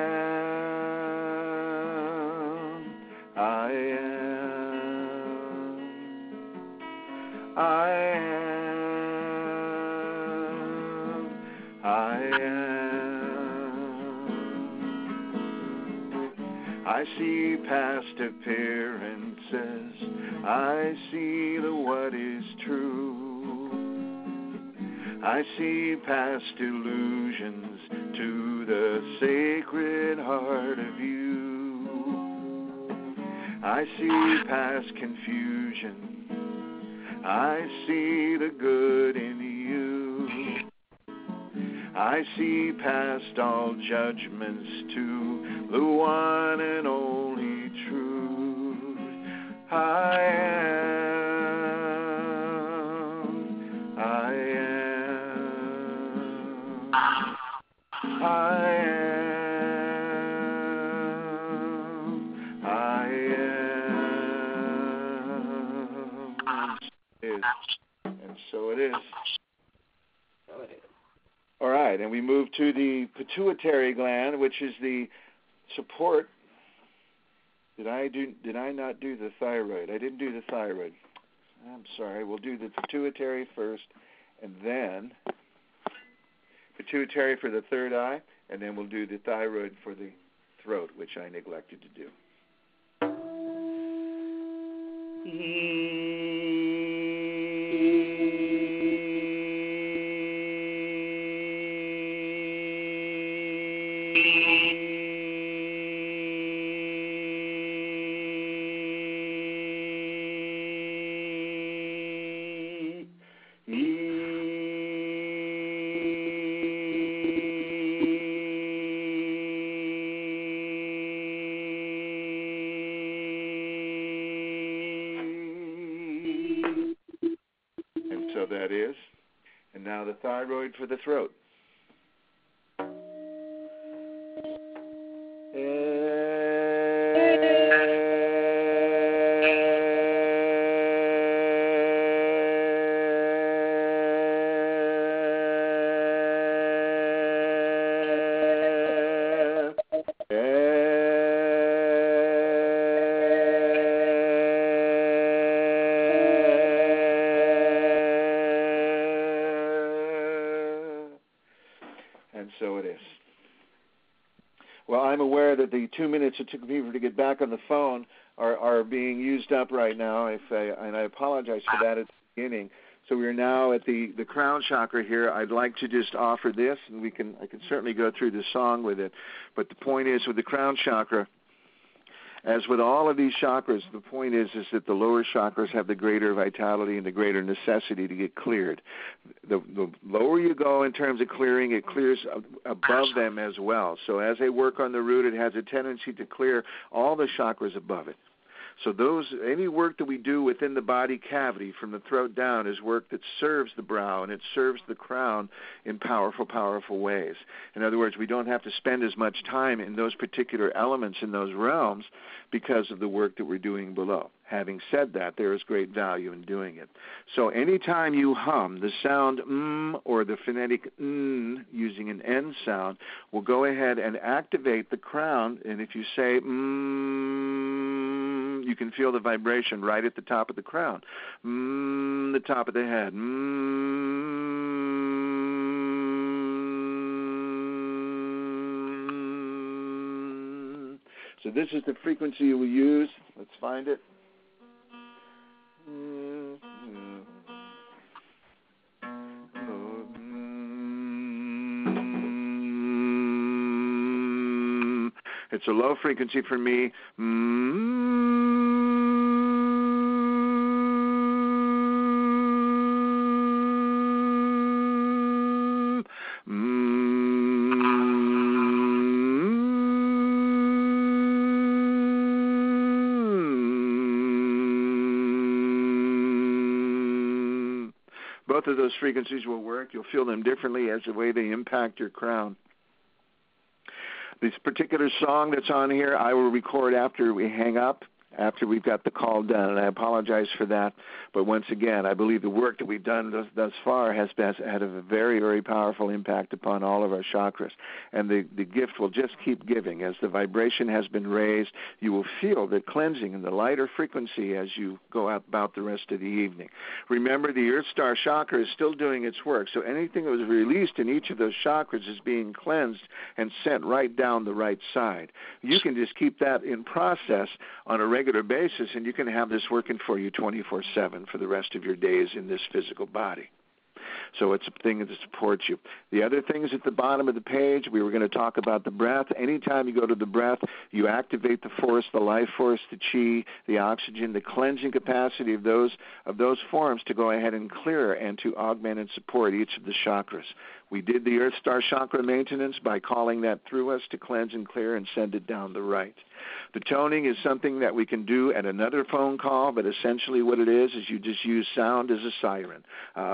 am, I am, I am, I am. I see past appearances. I see the what is true. I see past illusions to the sacred heart of you. I see past confusion. I see the good in you. I see past all judgments to the one and only truth. I am, I am, I am, I am. And so it is. All right, and we move to the pituitary gland, which is the support. Did I do? Did I not do the thyroid? I didn't do the thyroid. I'm sorry. We'll do the pituitary first, and then pituitary for the third eye, and then we'll do the thyroid for the throat, which I neglected to do. So that is. And now the thyroid for the throat. So it is. Well, I'm aware that the two minutes it took me to get back on the phone are, are being used up right now, if I, and I apologize for that at the beginning. So we are now at the, the crown chakra here. I'd like to just offer this, and we can I can certainly go through the song with it. But the point is, with the crown chakra, as with all of these chakras, the point is is that the lower chakras have the greater vitality and the greater necessity to get cleared. The, the lower you go in terms of clearing, it clears above them as well. So as they work on the root, it has a tendency to clear all the chakras above it. So those any work that we do within the body cavity from the throat down is work that serves the brow and it serves the crown in powerful, powerful ways. In other words, we don't have to spend as much time in those particular elements in those realms because of the work that we're doing below. Having said that, there is great value in doing it. So anytime you hum, the sound mm or the phonetic n using an N sound will go ahead and activate the crown. And if you say mm, you can feel the vibration right at the top of the crown, mm, the top of the head, mm. So this is the frequency you will use. Let's find it. It's a low frequency for me. Both of those frequencies will work. You'll feel them differently as the way they impact your crown. This particular song that's on here, I will record after we hang up, after we've got the call done, and I apologize for that. But once again, I believe the work that we've done thus, thus far has been, had a very, very powerful impact upon all of our chakras. And the, the gift will just keep giving. As the vibration has been raised, you will feel the cleansing and the lighter frequency as you go out about the rest of the evening. Remember, the Earth Star chakra is still doing its work, so anything that was released in each of those chakras is being cleansed and sent right down the right side. You can just keep that in process on a regular regular basis, and you can have this working for you twenty-four seven for the rest of your days in this physical body. So it's a thing that supports you. The other things at the bottom of the page, we were going to talk about the breath. Anytime you go to the breath, you activate the force, the life force, the chi, the oxygen, the cleansing capacity of those of those forms to go ahead and clear and to augment and support each of the chakras. We did the Earth Star chakra maintenance by calling that through us to cleanse and clear and send it down the right. The toning is something that we can do at another phone call, but essentially what it is is you just use sound as a siren.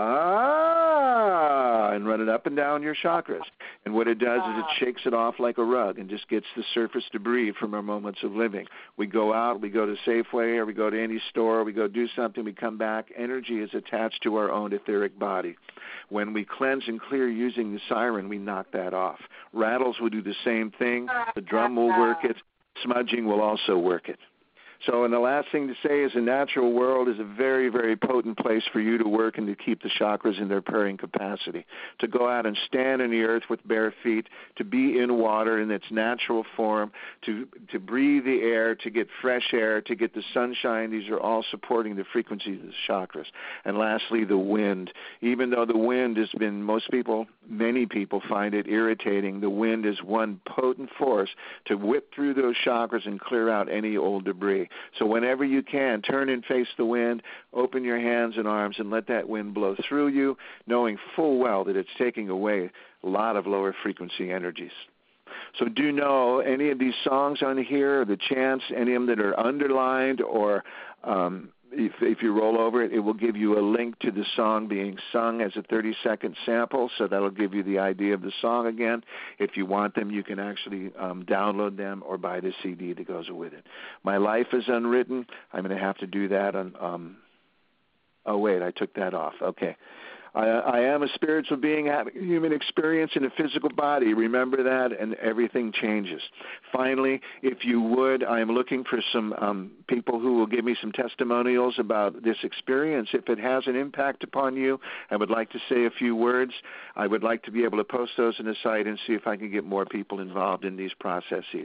Ah, and run it up and down your chakras. And what it does is it shakes it off like a rug and just gets the surface debris from our moments of living. We go out, we go to Safeway, or we go to any store, we go do something, we come back. Energy is attached to our own etheric body. When we cleanse and clear using the siren, we knock that off. Rattles will do the same thing. The drum will work it. Smudging will also work it. So, and the last thing to say is the natural world is a very, very potent place for you to work and to keep the chakras in their purring capacity, to go out and stand in the earth with bare feet, to be in water in its natural form, to, to breathe the air, to get fresh air, to get the sunshine. These are all supporting the frequencies of the chakras. And lastly, the wind. Even though the wind has been, most people, many people find it irritating, the wind is one potent force to whip through those chakras and clear out any old debris. So whenever you can, turn and face the wind, open your hands and arms, and let that wind blow through you, knowing full well that it's taking away a lot of lower frequency energies. So do know any of these songs on here, the chants, any of them that are underlined or um, If, if you roll over it, it will give you a link to the song being sung as a thirty-second sample, so that'll give you the idea of the song again. If you want them, you can actually um, download them or buy the C D that goes with it. My Life is Unwritten. I'm going to have to do that on um, – oh, wait, I took that off. Okay. I, I am a spiritual being having a human experience in a physical body. Remember that, and everything changes. Finally, if you would, I am looking for some um, people who will give me some testimonials about this experience. If it has an impact upon you, I would like to say a few words. I would like to be able to post those in the site and see if I can get more people involved in these processes.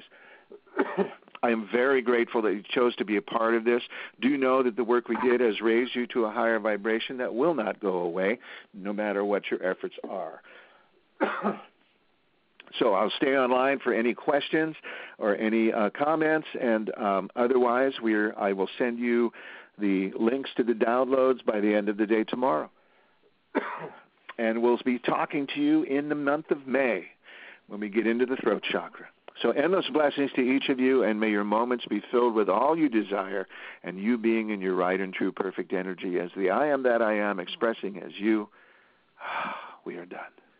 I am very grateful that you chose to be a part of this. Do know that the work we did has raised you to a higher vibration that will not go away, no matter what your efforts are. So I'll stay online for any questions or any uh, comments, and um, otherwise we're, I will send you the links to the downloads by the end of the day tomorrow. And we'll be talking to you in the month of May when we get into the throat chakra. So endless blessings to each of you, and may your moments be filled with all you desire, and you being in your right and true perfect energy as the I am that I am, expressing as you. We are done.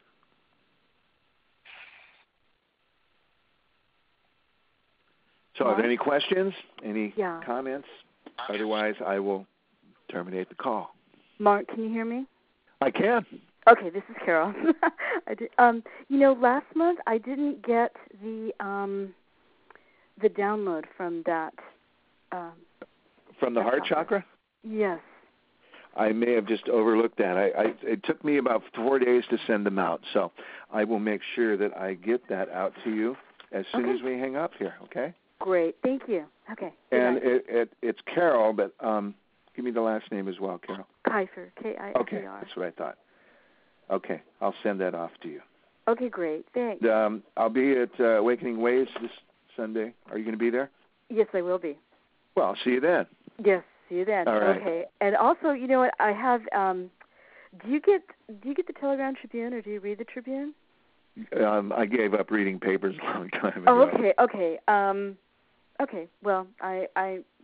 So are there any questions, any yeah. comments? Otherwise, I will terminate the call. Mark, can you hear me? I can. Okay, this is Carol. I did, um, you know, last month I didn't get the um, the download from that. Um, from the heart chakra? Yes. I may have just overlooked that. I, I, it took me about four days to send them out, so I will make sure that I get that out to you as soon okay. as we hang up here, okay? Great. Thank you. Okay. And it, it, it's Carol, but um, give me the last name as well, Carol. Kaiser, K I F E R. Okay, that's what I thought. Okay, I'll send that off to you. Okay, great. Thanks. Um, I'll be at uh, Awakening Waves this Sunday. Are you going to be there? Yes, I will be. Well, I'll see you then. Yes, see you then. All right. Okay. And also, you know what? I have. Um, do you get Do you get the Telegram Tribune, or do you read the Tribune? Um, I gave up reading papers a long time ago. Oh, okay, okay, um, okay. Well, I, I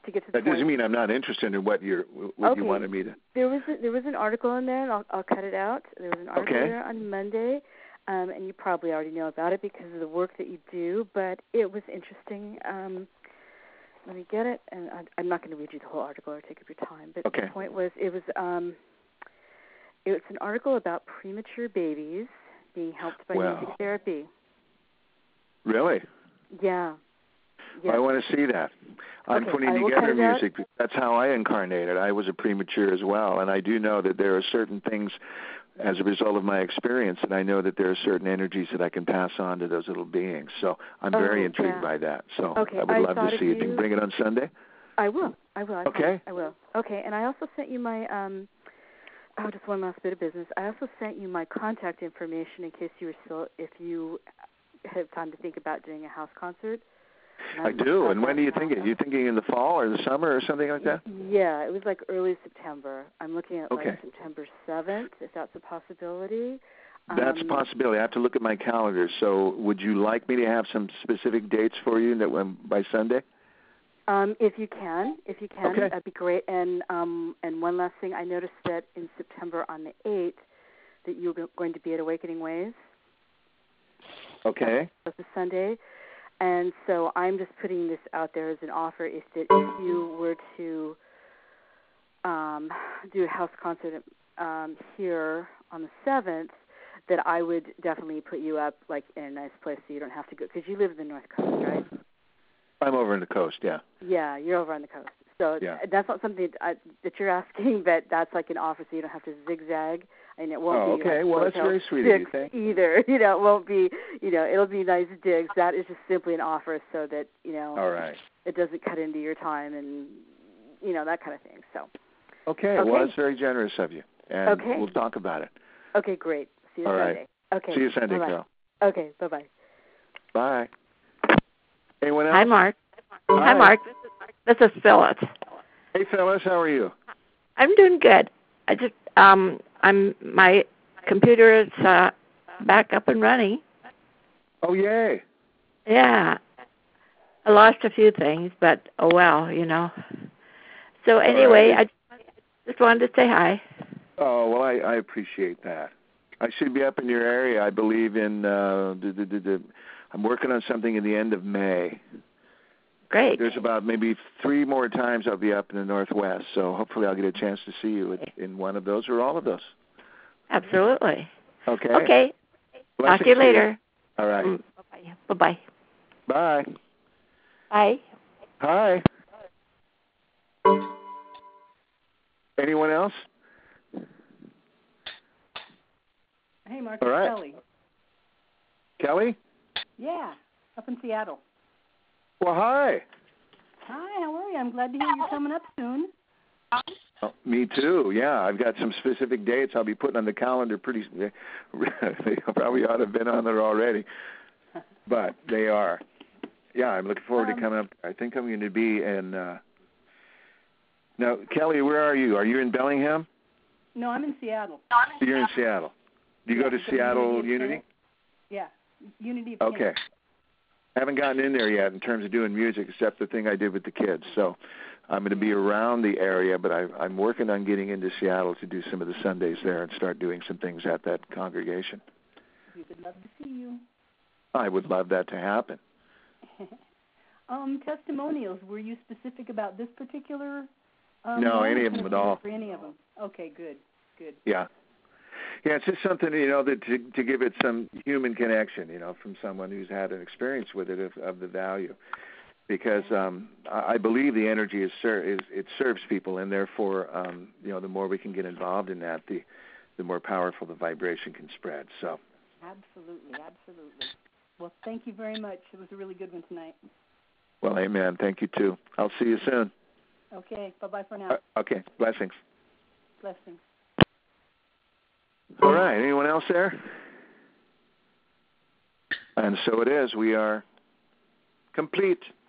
to get to the That point. doesn't mean I'm not interested in what you're what okay. you wanted me to. There was a, there was an article in there, and I'll, I'll cut it out. There was an article Okay. there on Monday, um, and you probably already know about it because of the work that you do. But it was interesting. Um, let me get it, and I, I'm not going to read you the whole article or take up your time. But Okay. the point was, it was um, it was an article about premature babies being helped by Wow. music therapy. Really? Yeah. Yeah. I want to see that. I'm Okay, putting I will together cut it out. music. That's how I incarnated. I was a premature as well, and I do know that there are certain things as a result of my experience, and I know that there are certain energies that I can pass on to those little beings. So I'm very Oh, intrigued yeah. by that. So Okay, I would I love thought to of see it. you- You can bring it on Sunday? I will. I will. I Okay. promise. I will. Okay, and I also sent you my um oh, just one last bit of business. I also sent you my contact information in case you were still if you have time to think about doing a house concert. I do. And when do you think it? You thinking in the fall or the summer or something like that? Yeah, it was like early September. I'm looking at Okay. like September seventh, if that's a possibility. That's a Um, possibility. I have to look at my calendar. So would you like me to have some specific dates for you that um, by Sunday? Um, if you can, if you can, Okay. that'd be great. And um, and one last thing, I noticed that in September on the eighth, that you're go- going to be at Awakening Ways. Okay. That's a Sunday, and so I'm just putting this out there as an offer. Is that if you were to um, do a house concert um, here on the seventh, that I would definitely put you up like in a nice place so you don't have to go because you live in the North Coast, right? I'm over in the coast, yeah. Yeah, you're over on the coast. So Yeah. that's not something that, I, that you're asking, but that's like an offer so you don't have to zigzag. And it won't Oh, be okay. like Well, that's Motel very sweet of you. six Thank either. You know, it won't be, you know, it'll be nice digs. That is just simply an offer so that, you know, All right. it doesn't cut into your time and, you know, that kind of thing. So, Okay. Okay. Well, that's very generous of you. And Okay. we'll talk about it. okay, great. See you All right. Sunday. Okay. See you Sunday, Bye-bye. Carol. Okay, bye-bye. Bye. Anyone else? Hi, Mark. Hi. Hi, Mark. This is Phyllis. Hey, Phyllis. How are you? I'm doing good. I just um I'm my computer is uh back up and running. Oh, yay. Yeah. I lost a few things, but oh well, you know. So anyway, right. I just wanted to say hi. Oh, well, I, I appreciate that. I should be up in your area, I believe, in, uh, the, the, the, the, I'm working on something in the end of May. Great. There's about maybe three more times I'll be up in the Northwest, so hopefully I'll get a chance to see you in one of those or all of those. Absolutely. Okay? Okay. Blessings Talk to you to later. All right. Mm, bye-bye. Bye-bye. Bye. Bye. Hi. Anyone else? Hey, Mark, All it's right. Kelly. Kelly? Yeah, up in Seattle. Well, hi. Hi, how are you? I'm glad to hear you're coming up soon. Oh, me too. Yeah, I've got some specific dates I'll be putting on the calendar pretty. They probably ought to have been on there already, but they are. Yeah, I'm looking forward Um, to coming up. I think I'm going to be in. Uh, now, Kelly, where are you? Are you in Bellingham? No, I'm in Seattle. You're in Seattle. Do you Yeah, go to go to Seattle Unity of Unity? Kent. Yeah, Unity of Okay. Kent. Haven't gotten in there yet in terms of doing music, except the thing I did with the kids. So I'm going to be around the area, but I, I'm working on getting into Seattle to do some of the Sundays there and start doing some things at that congregation. We would love to see you. I would love that to happen. um, testimonials. Were you specific about this particular? Um, No, one? any of them at all. For any of them. Okay, good, good. Yeah. Yeah, it's just something, you know, that to, to give it some human connection, you know, from someone who's had an experience with it of, of the value. Because um, I, I believe the energy is, ser- is it serves people, and therefore, um, you know, the more we can get involved in that, the the more powerful the vibration can spread. So. Absolutely, absolutely. Well, thank you very much. It was a really good one tonight. Well, amen. Thank you, too. I'll see you soon. Okay, bye-bye for now. Uh, okay, blessings. Blessings. All right, anyone else there? And so it is. We are complete.